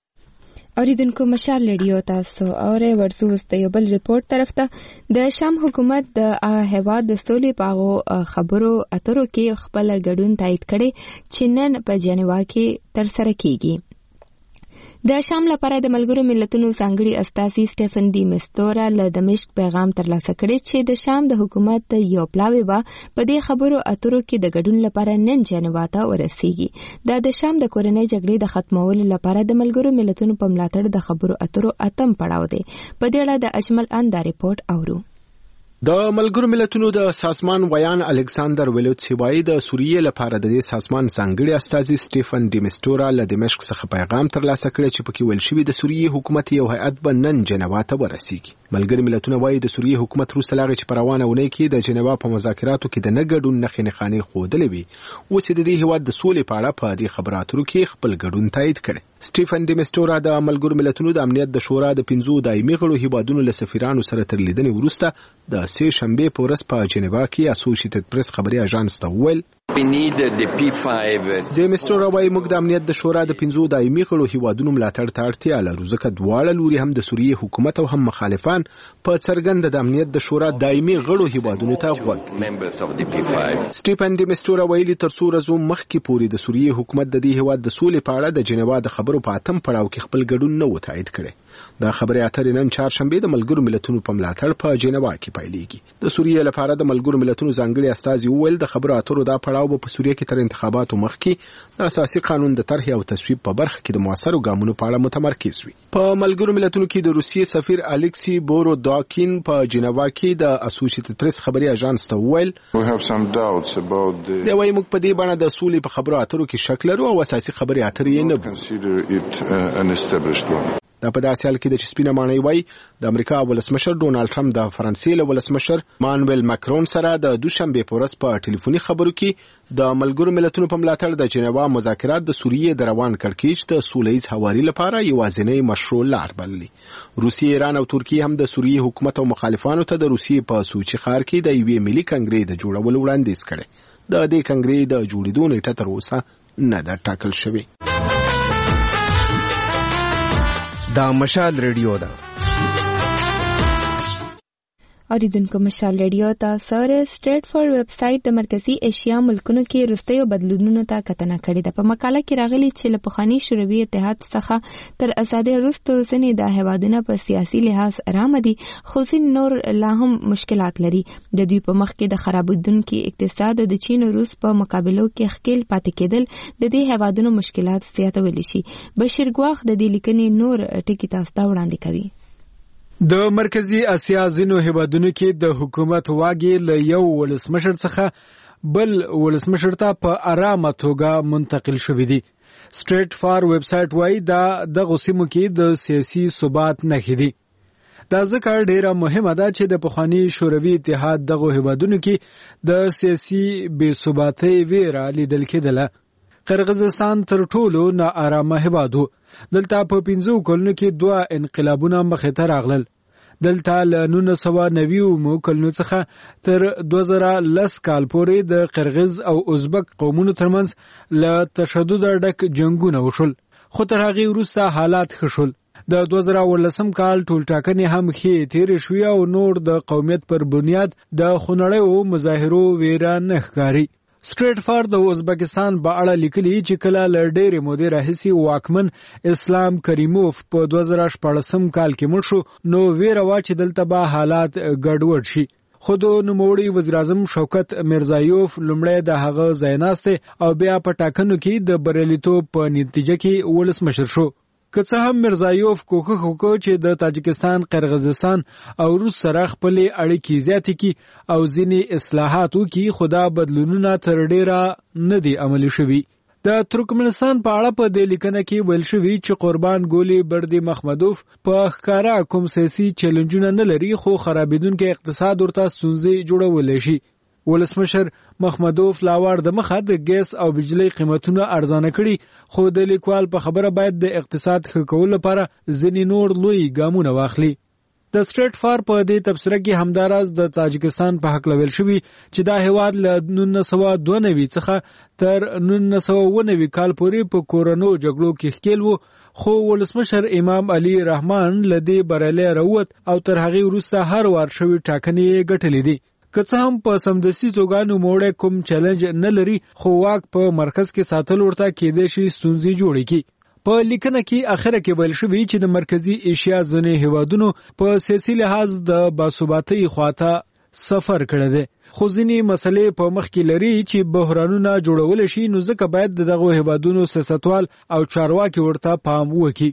اوریدونکو مشال ریډیو تاسو اورئ. ورسوس د یو بل ریپورت طرف ته د شام حکومت د هیواد د سولې په خبرو اترو کې خپل ګډون تایید کړي چې نن په جنیوا کې ترسره کیږي. د شام لپاره د ملګرو ملتونو ځانګړي استازي سټيفن دی مستورا له دمشق پیغام ترلاسه کړی چې د شام د حکومت یو پلاوی به په دې خبرو اترو کې د ګډون لپاره نن جنیوا ته ورسیږي. دا د شام د کورنۍ جګړې د ختمولو لپاره د ملګرو ملتونو په ملاتړ د خبرو اترو اتم پړاو دی. په دې اړه د اجمل اندا ریپورت اورو. د ملګرو ملتونو د سازمان ویان الکساندر ویلوتسی وایي د سوریې لپاره د دې سازمان ځانګړي استازي سټيفن دی مستورا له دمشق څخه پیغام ترلاسه کړی چې پکې ویل شوی د سوریې حکومت یو هیئت به نن جنیوا ته ورسیږي. ملګري ملتونه وایي د سوریې حکومت وروسته له هغې چې په روانه اونۍ کې د جنیوا په مذاکراتو کې د نه ګډون نښې نښانې ښودلې وي، اوس د دې هیواد د سولې په اړه په دې خبرو اترو کې خپل ګډون تایید کړی. سټيفن دی مستورا د ملګرو ملتونو د امنیت د شورا د پنځو دایمي غړو هیوادونو له سفیرانو سره تر لیدنې وروسته د سې شنبې په ورځ په جنیوا کې اسوسییټډ پریس خبري اژانس ته وویل د مستر رابعه موږ د امنیت د شورا د پنځو دایمي غړو هیوادونو ملاتړ ته اړتیا لرو ځکه دواړه لوري هم د سوریې حکومت او هم مخالفان په څرګند د امنیت د شورا دایمي غړو هیوادونو ته غوږ سټیفن ډي مستر ویلي تر څو ورځې مخکې پورې د سوریې حکومت د دې هیواد د سولې په اړه د جنیوا د خبرو په اتم پړاو کې خپل ګډون نه و تایید کړی دا خبرې اترې نن چهارشنبه د ملګرو ملتونو په ملاتړ په جنیوا کې پیلېږي د سوریې لپاره د ملګرو ملتونو ځانګړي استازي وویل د خبرو اترو دا پړاو په سوریې کې تر انتخاباتو مخکې د اساسي قانون د طرح او تصویب په برخه کې د موثرو ګامونو په اړه متمرکز وي په ملګرو ملتونو کې د روسیې سفیر الکسی بوروداکین په جنیوا کې د اسوسییټډ پریس خبري اژانس ته وویل د وايي موږ په دې باندې د سولې په خبرو اترو کې شک لرو او اساسي خبري اترې نه دا په داسې حال کې د چسپینه معنی وای د امریکا ولسمشر ډونالد ټرمپ د فرانسې له ولسمشر مانویل ماکرون سره د دوشنبه په ورځ په ټلیفوني خبرو کې د ملګرو ملتونو په ملاتړ د جنیوا مذاکرات د سوریې د روان کړکېچ د سولهییز هواري لپاره یوازینی مشروع لار بللي روسیې ایران او ترکیه هم د سوریې حکومت او مخالفانو ته د روسیې په سوچي ښار کې د یوې ملي کنګرې د جوړولو وړاندیز کړی د دې کنګرې د جوړېدو نیټه تر اوسه نه ده ټاکل شوې دا مشال ریډیو ده اوریدونکو مشال ریډیو ته سره سټریټ فور ویب سټ د مرکزی ایشیا ملکونو کې وروستیو بدلونونو ته کتنه کړې ده په مقاله کې راغلي چې له پخواني شوروي اتحاد څخه تر آزادۍ وروسته ځینې د هیوادونو په سیاسي لحاظ آرام دي خو ځینې نور لا هم مشکلات لري د دوی په مخ کې د خرابېدونکي اقتصاد او د چین او روس په مقابلو کې ښکېل پاتې کېدل د دې هیوادونو مشکلات زیاتولی شي بشیر ګواخ د دې لیکنې نور ټکي تاسو ته وړاندې کوي د مرکزی اسیا ځینو هیوادونو کې د حکومت واګي له یو ولسمشر څخه بل ولسمشر ته په آرامه توګه منتقل شوې دي سټریټ فار ویب سټ وايي دا د غوسیمو کې د سیاسي ثبات نښې دي دا ځکه ډیره مهمه ده چې د پخوانی شوروي اتحاد دغه هیوادونو کې د سیاسي بې ثباتۍ ویره لیدل کېدله قرغیزستان تر ټولو ناارامه هیواد و دلته په پنځو کلونو کې دوه انقلابونه مخې ته راغلل دلته له نولس سوه نوي کلونو څخه تر دوه زره لس کال پورې د قرغیز او ازبک قومونو ترمنځ له تشدد ډک جنګونه وشول خو تر هغې وروسته حالات ښه شول د دوه زره اوولسم کال ټولټاکنې هم ښې تېرې شوې او نور د قومیت پر بنیاد د خونړیو مظاهرو ویره نه ښکاري سټریټ فار د ازبکستان په اړه لیکلي چې کله له ډېرې مودې راهیسې واکمن اسلام کریموف په دوه زره شپاړسم کال کې مړ شو نو ویره وه چې دلته به حالات ګډوډ شي خو د نوموړي وزیراعظم شوکت میرزایوف لومړی د هغه ځایناستی او بیا په ټاکنو کې د بریالیتوب په نتیجه کې ولسمشر شو که څه هم میرزایوف کوښښ وکړ چې د تاجکستان قرغیزستان او روس سره خپلې اړیکې زیاتې کړي او ځینې اصلاحات وکړي خو دا بدلونونه تر ډیره نه دي عملي شوي د ترکمنستان په اړه په دې لیکنه کې ویل شوي چې قربان ګولي بردي مخمدوف په ښکاره کوم سیاسي چیلنجونه نه لري خو خرابېدونکی اقتصاد ورته ستونزې جوړولی شي ولسمشر مخمدوف لاوړ د مخه د ګیس او بجلی قیمتونه ارزانه کړي خو د لیکوال په خبره باید د اقتصاد ښه کولو لپاره ځینې نور لوی ګامونه واخلي د سټریټ فار په دې تبصره کې همداراز د تاجکستان په حق ویل شوي چې دا هیواد له نولس سوه دوه نوي څخه تر نولس سوه اووه نوي کال پورې په کورونو جګړو کې ښکېل و خو ولسمشر امام علي رحمان له دې بریالی راووت او تر هغې وروسته هر وار شوي ټاکنې یې ګټلې دي که څه هم په سمدستي توګه نوموړی کوم چیلنج نه لري خو واک په مرکز کې ساتل ورته کېدای شي ستونزې جوړې کړي په لیکنه کې اخره کې ویل شوي چې د مرکزی ایشیا ځینې هیوادونو په سیاسي لحاظ د باثباتۍ خواته سفر کړی دی خو ځینې مسلې په مخ کې لري چې بحرانونه جوړولی شي نو ځکه باید د دغو هیوادونو سیاستوال او چارواکي ورته پام وکړي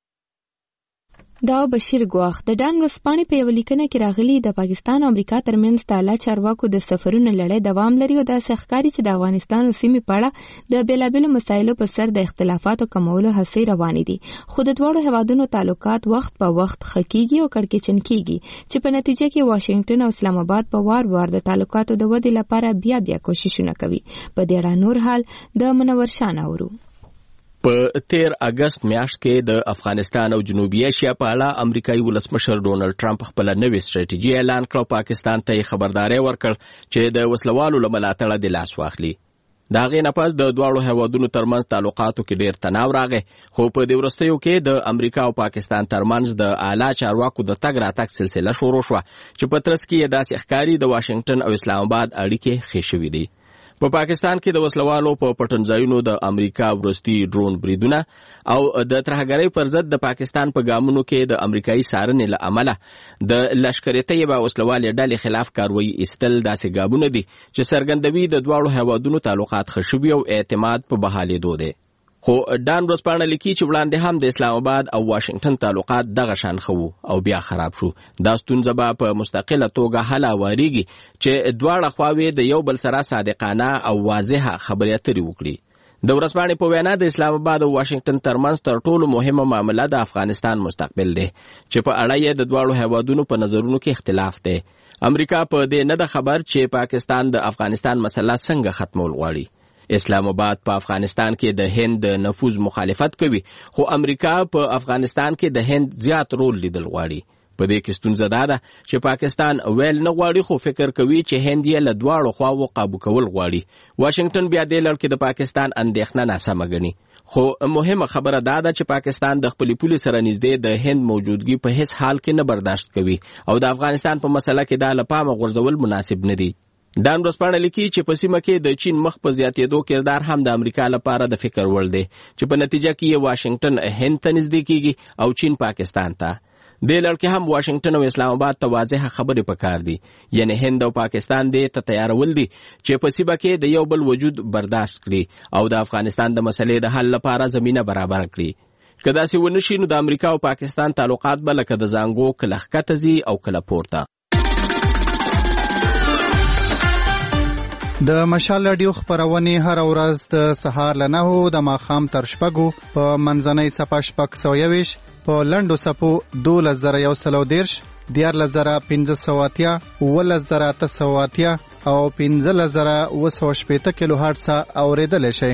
دا بشیر ګواخ د ډان ورځپاڼې په یوه لیکنه کې راغلي د پاکستان او امریکا ترمنځ د اعلی چارواکو د سفرونو لړۍ دوام لري او داسې ښکاري چې د افغانستان او سیمې په اړه د بېلابېلو مسایلو په سر د اختلافاتو کمولو هڅې روانې دي خو د دواړو هیوادونو تعلقات وخت په وخت ښه کېږي او کړکېچن کېږي چې په نتیجه کې واشنګټن او اسلام آباد په وار وار د تعلقاتو د ودې لپاره بیا بیا کوششونه کوي په دې اړه نور حال د منور شاه اورو په تیر اگست میاشت کې د افغانستان او جنوبي ایشیا په اړه امریکایي ولسمشر ډونالد ټرمپ خپل نوې ستراتیژي اعلان کړ او پاکستان ته خبرداري ورکړ چې د وسلوالو له ملاتړه د لاس واخلي د هغې نه پس د دواړو هیوادونو ترمنځ تعلقاتو کې ډېر تناو راغی، خو په دې وروستیو کې د امریکا او پاکستان ترمنځ د اعلی چارواکو د تګ راتګ سلسله شروع شوه چې په ترڅ کې یې داسې ښکاري د واشنګټن او اسلام آباد اړیکې ښې شوي دي. په پاکستان کې د وسلوالو په پټنځایونو د امریکا وروستي ډرون بریدونه او د ترهګرۍ پر ضد د پاکستان په ګامونو کې د امریکایي څارنې له امله د لشکر طیبه وسلوالې ډلې خلاف کاروایي ایستل داسې ګامونه دي چې څرګندوي د دواړو هیوادونو تعلقات ښه شوي او اعتماد په بحالېدو دی. خو ډان ورځپاڼه لیکي چې وړاندې هم د اسلام آباد او واشنګټن تعلقات دغه شان ښه او بیا خراب شو. دا ستونزه به په مستقله توګه حل واریږي چې دواړه خواوې د یو بل سره صادقانه او واضحه خبرې اترې وکړي. د ورځپاڼې په وینا د اسلام آباد او واشنګټن ترمنځ تر ټولو مهمه معامله د افغانستان مستقبل دی چې په اړه یې د دواړو هیوادونو په نظرونو کې اختلاف دی. امریکا په دې نه ده خبر چې پاکستان د افغانستان مسله څنګه ختمول غواړي. اسلام آباد په افغانستان کې د هند د نفوذ مخالفت کوي، خو امریکا په افغانستان کې د هند زیات رول لیدل غواړي. په دې کې ستونزه دا ده چې پاکستان ویل نه غواړي، خو فکر کوي چې هند یې له دواړو خواوو قابو کول غواړي. واشنګټن بیا دې لړ کې د پاکستان اندېښنه ناسمه ګڼي، خو مهمه خبره دا ده چې پاکستان د خپلې پولې سره نږدې د هند موجودګي په هیڅ حال کې نه برداشت کوي او د افغانستان په مسله کې دا له پامه غورځول مناسب نه دي. ډان ورځپاڼه لیکي چې په سیمه کې د چین مخ په زیاتېدو کردار هم د امریکا لپاره د فکر وړ دی چې په نتیجه کې یې واشنګټن هند ته نږدې کیږي او چین پاکستان ته. دې لړ کې هم واشنګټن او اسلام آباد ته واضحه خبرې پکار دي، یعنی هند او پاکستان دې ته تیارول دي چې په سیمه کې د یو بل وجود برداشت کړي او د افغانستان د مسلې د حل لپاره زمینه برابر کړي. که داسې ونه شي نو د امریکا او پاکستان تعلقات به لکه د زانګو کله ښکته ځي او کله پورته. د مشال رادیو خبرونه هر ورځ د سهار له نهو د ماښام تر شپږو په منځنۍ صفه شپږ سوه یویشت په لنډو صفو دولس زره یو سل او دېرش، دیارلس زره پنځه سوه اتیا، اوولس زره اته سوه اتیا او پنځلس زره اوه سوه شپېته کیلو هرټز اورېدلی شئ.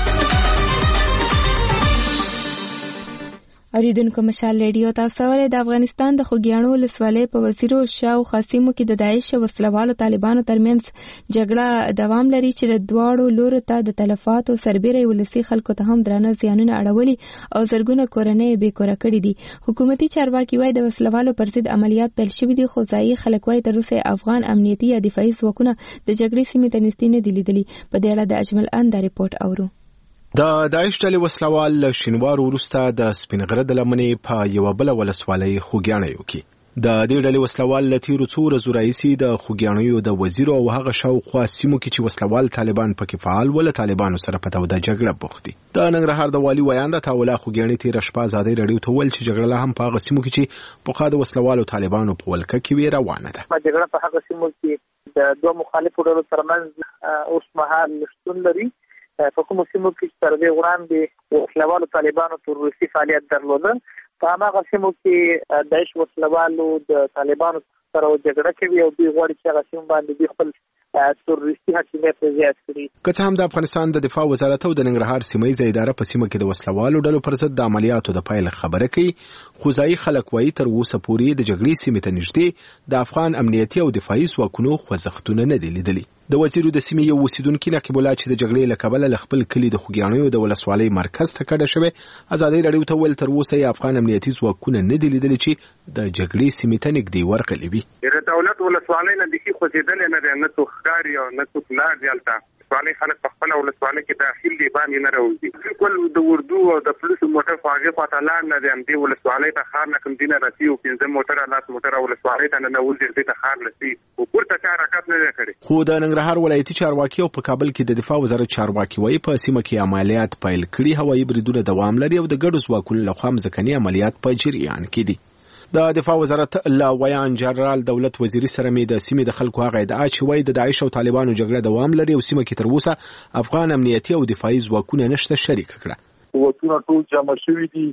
اوریدونکو مشال ریډیو تاسو ورې د افغانستان د خوګیاڼو ولسوالۍ په وزیرو شاو خاصیمو کې د داعش وسلوالو طالبانو ترمنځ جګړه دوام لري چې د دواړو لورو ته د تلفاتو سربېره ولسي خلکو ته هم درانه زیانونه اړولي او زرګونه کورنۍ بې کوره کړي دي. حکومتي چارواکي وايي د وسلوالو پر ضد عملیات پیل شوي دي، خو ځایي خلک وايي تر اوسه افغان امنیتي یا دفاعي ځواکونه د جګړې سیمې ته نږدې نه دي لیدلي. په دې اړه د اجمل ان دا ریپورت اورو. د داعش ډلې وسلوال له شینوارو وروسته د سپین غره د لمنې په یوه بله ولسوالۍ خوګیاڼیو کې د دې ډلې وسلوال له تیرو څو ورځو راهیسې د خوګیاڼیو د وزیرو او هغه شاوخوا سیمو کې چې وسلوال طالبان پکې فعال ول طالبانو سره په توده جګړه بوخت دي. د ننګرهار د والي ویاند عطاالله خوګیاڼي تېره شپه ازادۍ راډیو ته وویل چې جګړه لا هم په هغه سیمو کې چې پخوا د وسلوالو طالبانو په ولکه کې وي روانه ده. جګړه په هغه سیمو کې د دوه مخالفو ډلو ترمنځ اوس مهال شتون لري. په کومو سیمو کې چې تر دې وړاندې وسلوالو طالبانو تروریستي فعالیت درلوده، په هماغه سیمو کې داعش وسلوالو د طالبانو سره جګړه کوي او دوی غواړي چې هغه سیمو باندې دوی خپل تروریستي حاکمیت زیات کړي. که څه هم د افغانستان د دفاع وزارت او د ننګرهار سیمهیزه اداره په سیمه کې د وسلوالو ډلو پر ضد د عملیاتو د پیل خبره کوي، خو ځایي خلک وایي تر اوسه پورې د جګړې سیمې ته نږدې د افغان امنیتي او دفاعي ځواکونو خوځښتونه نه دي لیدلي. د وزیرو د سیمې یو اوسیدونکي نقیب الله چې د جګړې له کبله له خپل کلي د خوګیاڼیو د ولسوالۍ مرکز ته کډه شوی ازادۍ راډیو ته ویل تر اوسه یې افغان امنیتي ځواکونه نه دي لیدلي چې د جګړې سیمې ته نږدې ورغلي وي. د دولت ولسوالۍ نه بیخي خوځېدلې نه دی، نه څوک ښکاري او نه څوک لار دی هلته. ولسوالۍ خلک په خپله ولسوالۍ کې داخل دي، باندې نه راوځي. بالکل د اردو او د پولیسو موټر خو هغې خواته لاړ نه دی، همدې ولسوالۍ ته ښار نه کوم دینه رسي او پنځه موټره لاس موټره ولسوالۍ ته ننوځي، دې ته ښار رسي خو پورته چا حرکت نه دی کړی. خو د ننګرهار ولایتي چارواکي او په کابل کې د دفاع وزارت چارواکي وایي په سیمه کې عملیات پیل کړي، هوایي بریدونه دوام لري او د ګډو ځواکونو لخوا ځمکني عملیات په جریان کې دي. د دفاع وزارت له ویان جنرال دولت وزیری سره مې د سیمې د خلکو هغه ادعا چې وایي د داعش او طالبانو جګړه دوام لري او سیمه کې تر اوسه افغان امنیتي او دفاعي ځواکونه نشته شریک کړه. قوتونه ټول جمع شوي دي،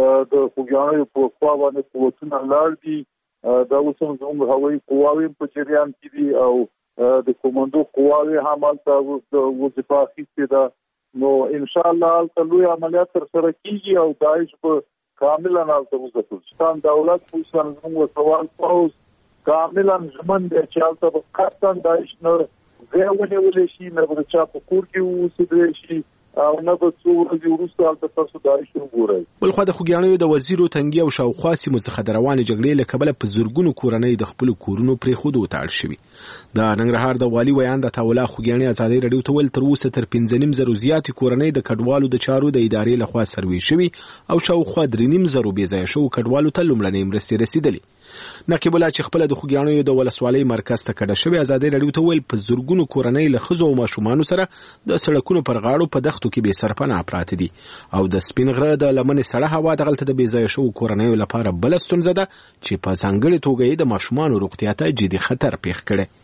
د خوګیاڼیو په خوا باندې قوتونه لاړ دي، دا اوس هم زموږ هوایي قواوې په جریان کې دي او د کومندو قواوې هم هلته د وظیفه اخیستې ده. نو انشاءالله هلته لوی عملیات ترسره کېږي او داعش په کاملا هلته وځپل. دولت پولیسان زموږ وسوال پوځ کاملا ژمن دی چې هلته به قطعا داعش نه زه ونیول شي نه به چا په کور کې اوسېدلی شي او نه به څو ورځې وروسته هلته تاسو دا ایشي وګورئ. بلخوا د خوږیاڼیو د وزیرو تنګي او شاوخوا سیمو څخه د روانې جګړې له کبله په زرګونو کورنۍ د خپلو کورونو پرېښودو ته اړ شوي. د ننګرهار د والي ویان د عطاالله خوږیاڼي ازادۍ راډیو ته ویل تر اوسه تر پنځه نیم زرو زیاتې کورنۍ د کډوالو د چارو د ادارې لخوا سروې شوي او شاوخوا درې نیم زرو بې ځایه شوو کډوالو ته لومړنۍ مرستې رسیدلې. نقیب الله چې خپله د خوږیاڼیو د ولسوالۍ مرکز ته کډه شوې ازادۍ راډیو ته ویل په زرګونو کورنۍ له ښځو او ماشومانو سره د سړکونو پر غاړو په دښتو کې بې سرپناه پراته دي او د سپین غره د لمنې سړه هوا دغلته د بې ځایه شوو کورنیو لپاره بله ستونزه ده چې په ځانګړې توګه یې د ماشومانو روغتیا ته جدي خطر پیښ کړی.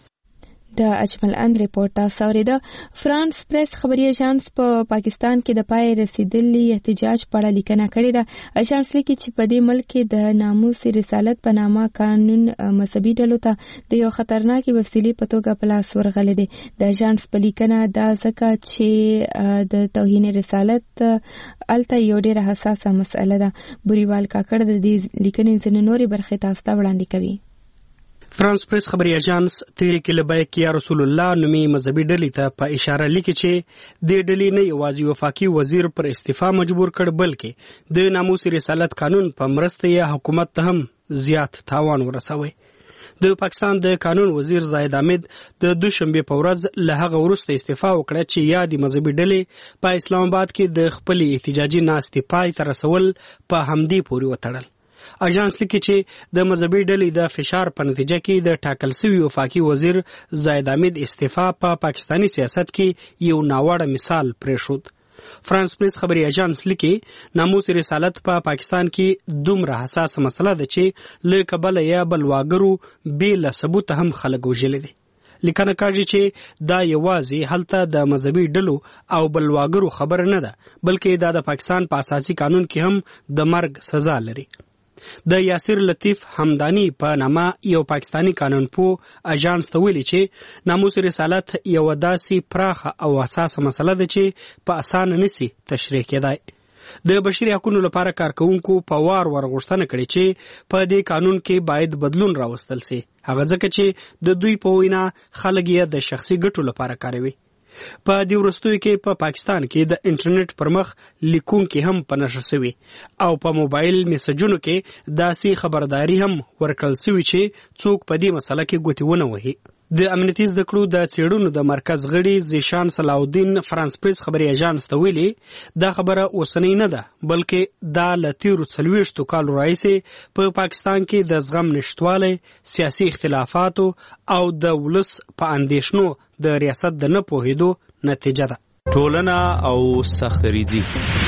د اجمل اند ریپورت تاسو اوریده. فرانس پریس خبري اژانس په پاکستان کې د پای رسیدلي احتجاج په اړه لیکنه کړې ده. اژانس لیکي چې په دې ملک کې د ناموس رسالت په نامه قانون مذهبي ډلو ته د یو خطرناکې وسیلې په توګه په لاس ورغلی دی. د اژانس په لیکنه دا ځکه چې د توهین رسالت الته یو ډېره حساسه مسله ده. بوریوال کاکړ د دې لیکنې ځینې نورې برخې تاسو ته وړاندې کوي. فرانس پریس خبري اژانس تیرې کې لبیک یا رسول الله نومي مذهبي ډلې ته په اشاره لیکي چې د ډلې نه یوازې وفاقي وزیر پر استعفا مجبور کړ بلکې د ناموس رسالت قانون په مرسته یا حکومت ته هم زیات تاوان ورسوي. د پاکستان د قانون وزیر زاهد حامد د دوشنبه په ورځ له هغه وروسته استعفا وکړه چې یادې مذهبي ډلې په اسلام آباد کې د خپل احتجاجي ناستې پای ته رسول په همدې پورې وتړل. اژانس لیکي چې د مذهبي ډلې د فشار په نتیجه کې د ټاکل شوي وفاقي وزیر زاهد حامد استعفا په پا پاکستاني سیاست کې یو ناوړه مثال پرېښود. فرانس پریس خبري اژانس لیکي ناموس رسالت په پا پاکستان کې دومره حساسه مسله ده چې له کبله یا بلواګرو بې له ثبوت هم خلک وژلي دي. لیکنه کوي چې دا یوازې هلته د مذهبي ډلو او بلواګرو خبره نه ده بلکې دا د پاکستان په اساسي قانون کې هم د مرګ سزا لري. د یاسر لطیف حمدانی په نامه یو پاکستانی قانونپوه اژانس ته ویلي چې ناموس رسالت یو داسې پراخه او حساسه مسله ده چې په اسانه نسی تشریح کېدای. د بشري حقوقو لپاره کارکونکو په وار ور غوښتنه کړې چې په دې قانون کې باید بدلون راوستل شي هغه ځکه چې د دوی په وینا خلک یې د شخصي ګټو لپاره کاروي. په دې وروستیو کې په پاکستان کې د انټرنیټ پر مخ لیکونکي هم په نشر شوي او په موبایل میسجونو کې داسې خبرداري هم ورکړل شوي چې څوک په دې مسله کې ګوتې ونه وهي. د امنیتي زده کړو د څېړنو د مرکز غړي زیشان صلاحالدین فرانس پریس خبري اژانس ته ویلي دا خبره اوسنۍ نه ده بلکې دا له تیرو څلوېښتو کالو راهیسې په پاکستان کې د زغم نشتوالی سیاسي اختلافاتو او د ولس په اندېښنو د ریاست د نه پوهېدو نتیجه ده. ټولنه او سختریزي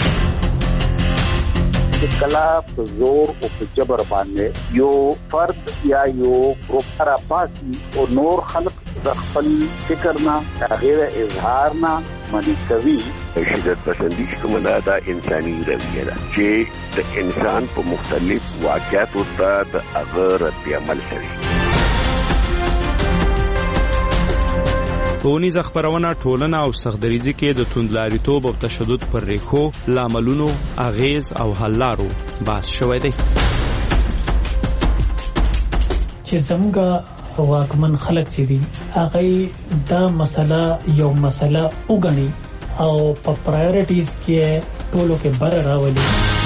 کلا په زور او په جبر باندې یو فرد یا یو گروپ را پاسي او نور خلق د خپل فکر نه غیر اظهار نه منی کوي. شدت پسندی کومه دا انساني رویه ده چې د انسان په مختلف واقعاتو ته د هغه رد عمل کوي. ټولنیز خبرونه ټولنه او سختدریزي کې د توندلاریتوب او تشدد پر ریښو لاملونو اغیز او حل لارو بحث شوی دی. چې زموږ واکمن خلک چې دي هغه دا مسله یو مسله وګڼي او په پرایورټیز کې ټولو کې بر راولي.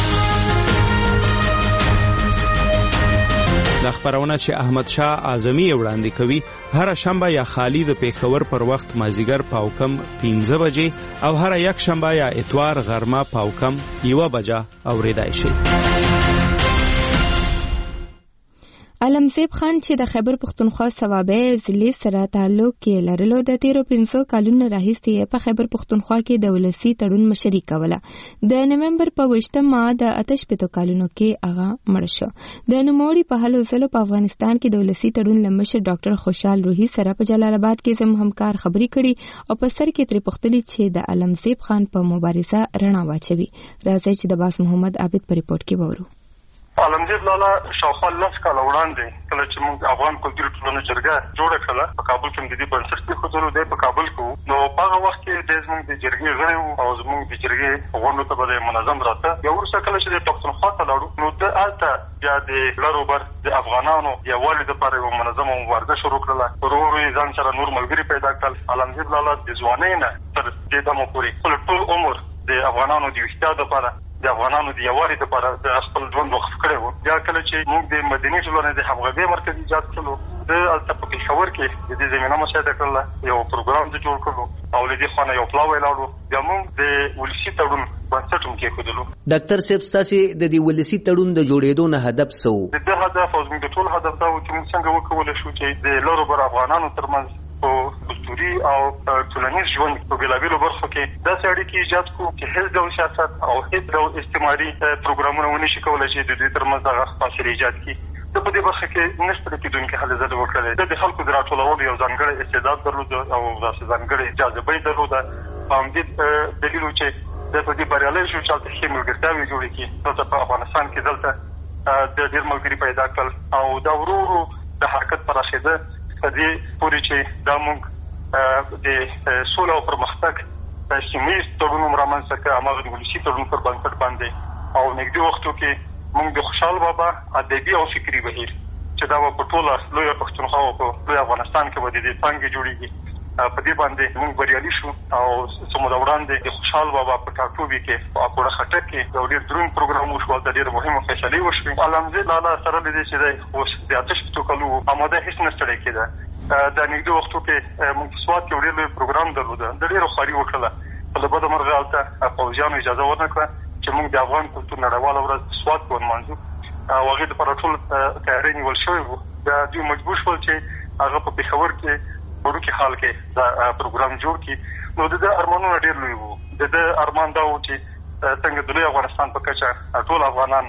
د خبرونه چې احمد شاه اعظمي وړاندې کوي هر شنبه یا خالی د پیښور پر وخت مازیګر پاوکم پنځه بجې او هر یک شنبه یا اتوار غرمه پاوکم یو بجه اوریدای شي. علمزیب خان چې د خیبر پختونخوا صوابع ضلع سره تعلق کې لرلو د تیرو پنځو کلونو راهیسې په خیبر پختونخوا کې د ولسی تړون مشري کوله. د نومبر په ویشتم ماه د اتش پتو کلونو کې هغه مړ شو. د نوموړي په هلو ځلو په افغانستان کې د ولسی تړون لمشر ډاکټر خوشحال روحي سره په جلال آباد کې زموږ همکار خبري کړي او په سر کې ترې پوښتلي چې د علمزیب خان په مبارزه رڼا واچوي. راځي چې د باس محمد عابد په ریپورت کې وورو. علمزیب لالا شاوخوا لس کاله وړاندې کله چې موږ افغان کلتوري ټولنې جرګه جوړه کړله په کابل کې موږ د دې بنسټ کېښودلو دی په کابل کې وو نو په هغه وخت کې دی زموږ د جرګې غړی وو او زموږ د جرګې غونډو ته به دی منظم راته بیا وروسته کله چې د پښتونخوا ته لاړو نو ده هلته بیا د لر و بر د افغانانو یووالي دپاره یوه منظمه مبارزه شروع کړله ورو ورو یې ځان سره نور ملګري پیدا کړل علمزیب لالا د ځوانۍ نه تر دې دمه پورې خپل ټول عمر د افغانانو د ویښتیا دپاره د افغانانو د یووالي دپاره د خپل ژوند وقف کړی وو بیا کله چې موږ د مدني ټولنې د همغږۍ مرکز ایجاد کړلو ده هلته په پېښور کې د دې زمینه مشاهده کړله یو پروګرام د جوړ کړلو او له دې خوا نه یو پلاوی لاړو بیا موږ د ولسي تړون بنسټ هم کېښودلو. ډاکټر صاحب ستاسې د دې ولسي تړون د جوړېدو نه هدف څه و؟ د ده هدف او زموږ د ټول هدف دا و چې موږ څنګه وکولی شو چې د لر و بر افغانانو ترمنځ په کلتوري او ټولنیز ژوند په بېلابېلو برخو کې داسې اړیکې ایجاد کړو چې هېڅ ډول سیاست او هېڅ ډول استعماري پروګرامونه ونه شي کولی چې د دوی ترمنځ دغه فاصلې ایجاد کړي. ده په دې برخه کې نه ستړی کېدونکې هلې ځلې وکړلې. ده د خلکو د راټولولو یو ځانګړی استعداد درلوده او داسې ځانګړې جاذبه یې درلوده. په همدې دلیل و چې ده په دې بریالی شو چې هلته ښې ملګرتیاوې جوړې کړي. دلته په افغانستان کې دلته د ډېر ملګري پیدا کړل او دا ورو ورو د حرکت پراخېده په دې پورې چې دا موږ د سوله او پرمختګ سیمه ییز تړون هم رامنځته کړ هماغه د ولسي تړون پر بنسټ باندې او نږدې وختو کې موږ د خوشحال بابا ادبي او فکري بهیر چې دا به په ټوله لویه پښتونخوا او په لوی افغانستان کې به د دې څانګې جوړېږي په دې باندې موږ بریالي شو او څه موده وړاندې د خوشحال بابا په ټاټوبي کې په اکوړه خټک کې یو ډېر دروند پروګرام وشو هلته ډېرې مهمې فیصلې وشوې. علمزیب لالا سره له دې چې دی اوس د اتش په څو کلو و اماده هېڅ نه ستړی کېده. د نږدې وختو کې موږ په سوات کې یو ډېر لوی پروګرام درلوده د ډېرو خواري وکړله خو له بده مرغه هلته پوځیانو اجازه ورنه کړه چې موږ د افغان کلتور نړیواله ورځ په سوات کې ونمانځو او هغې دپاره ټول تیاری نیول شوی وو. بیا دوی مجبور شول چې هغه په پېښور کې وړوکي حال کې دا پروګرام جوړ کړي. نو د ده ارمانونه ډېر لوی وو. د ده ارمان دا و چې څنګه د لوی افغانستان په کچه ټول افغانان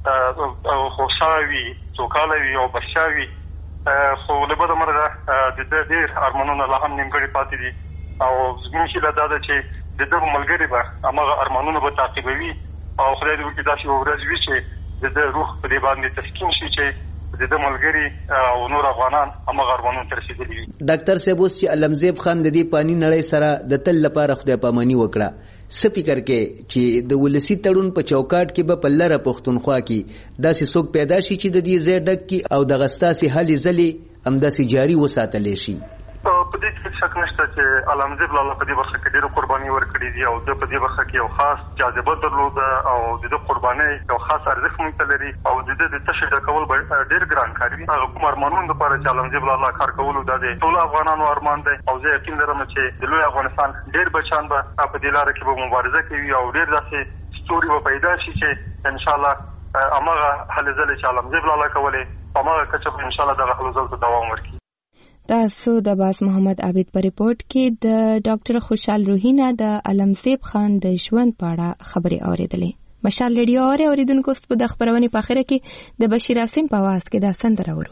خوشحاله وي سوکاله وي او بسیا وي خو له بده مرغه د ده ډېر ارمانونه لا هم نیمګړي پاتې دي او زموږ هیله دا ده چې د ده ملګري به هماغه ارمانونه به تعقیبوي او خدای دې وکړي داسې یوه ورځ وي چې د ده روح په دې باندې تسکین شي چې د ده ملګري او نور افغانان هماغه ارمانونو ته رسېدلي وي. ډاکټر صاحب اوس چې علمزیب خان د دې پاني نړۍ سره د تل لپاره خدای پاماني وکړه څه فکر کې چې د ولسي تړون په چوکاټ کې به په لره پښتونخوا کې داسې څوک پیدا شي چې د دې ځای ډک کړي او دغه ستاسې هلې ځلې همداسې جاري وساتلی شي؟ په دې کې شک نشته چې علمزیب لالا په دې برخه کې ډېرې قرباني ورکړي دي او ده په دې برخه کې یو خاص جاذبه درلوده او د ده قربانۍ یو خاص ارزښت موږ ته لري او د ده د تشې ډکول به ډېر ګران کار وي. هغه کوم ارمانونو دپاره چې علمزیب لالا کار کولو دا د ټولو افغانانو ارمان دی او زه یقین لرم چې د لوی افغانستان ډېر بچیان به په دې لاره کې به مبارزه کوي او ډېر داسې ستوري به پیدا شي چې انشاءالله هماغه هلې ځلې چې علمزیب لالا کولې په هماغه کچه به انشاءالله دغه هلو ځلو ته دوام ورکړي. تاسو د باز محمد عابد په ریپورت کې د ډاکټر خوشحال روحینه د علمزیب خان د ژوند په اړه خبرې اورېدلې. مشال ریډیو اوري اوریدونکو ست د خبرونې په اخره کې د بشیر اسیم په आवाज کې دا سندره اورو.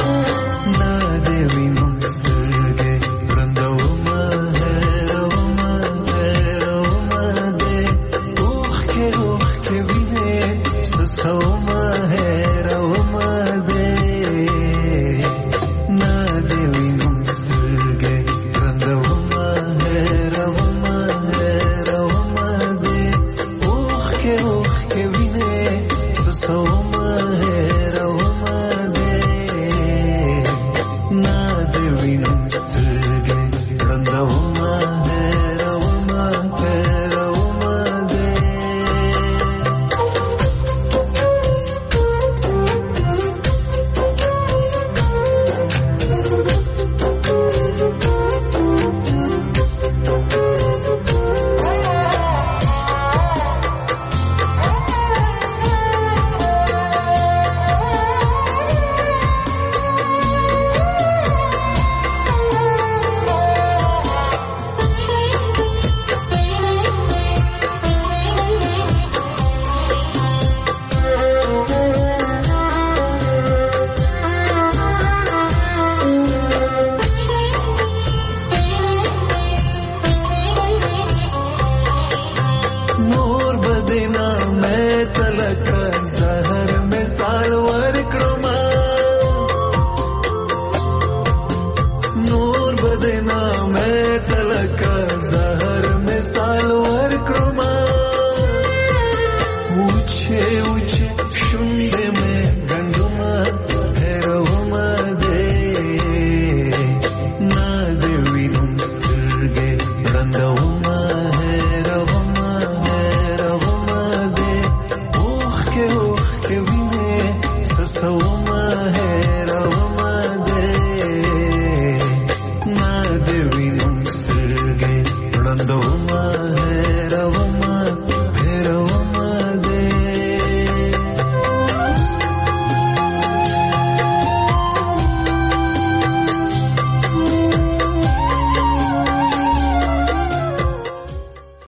Randoma है रवम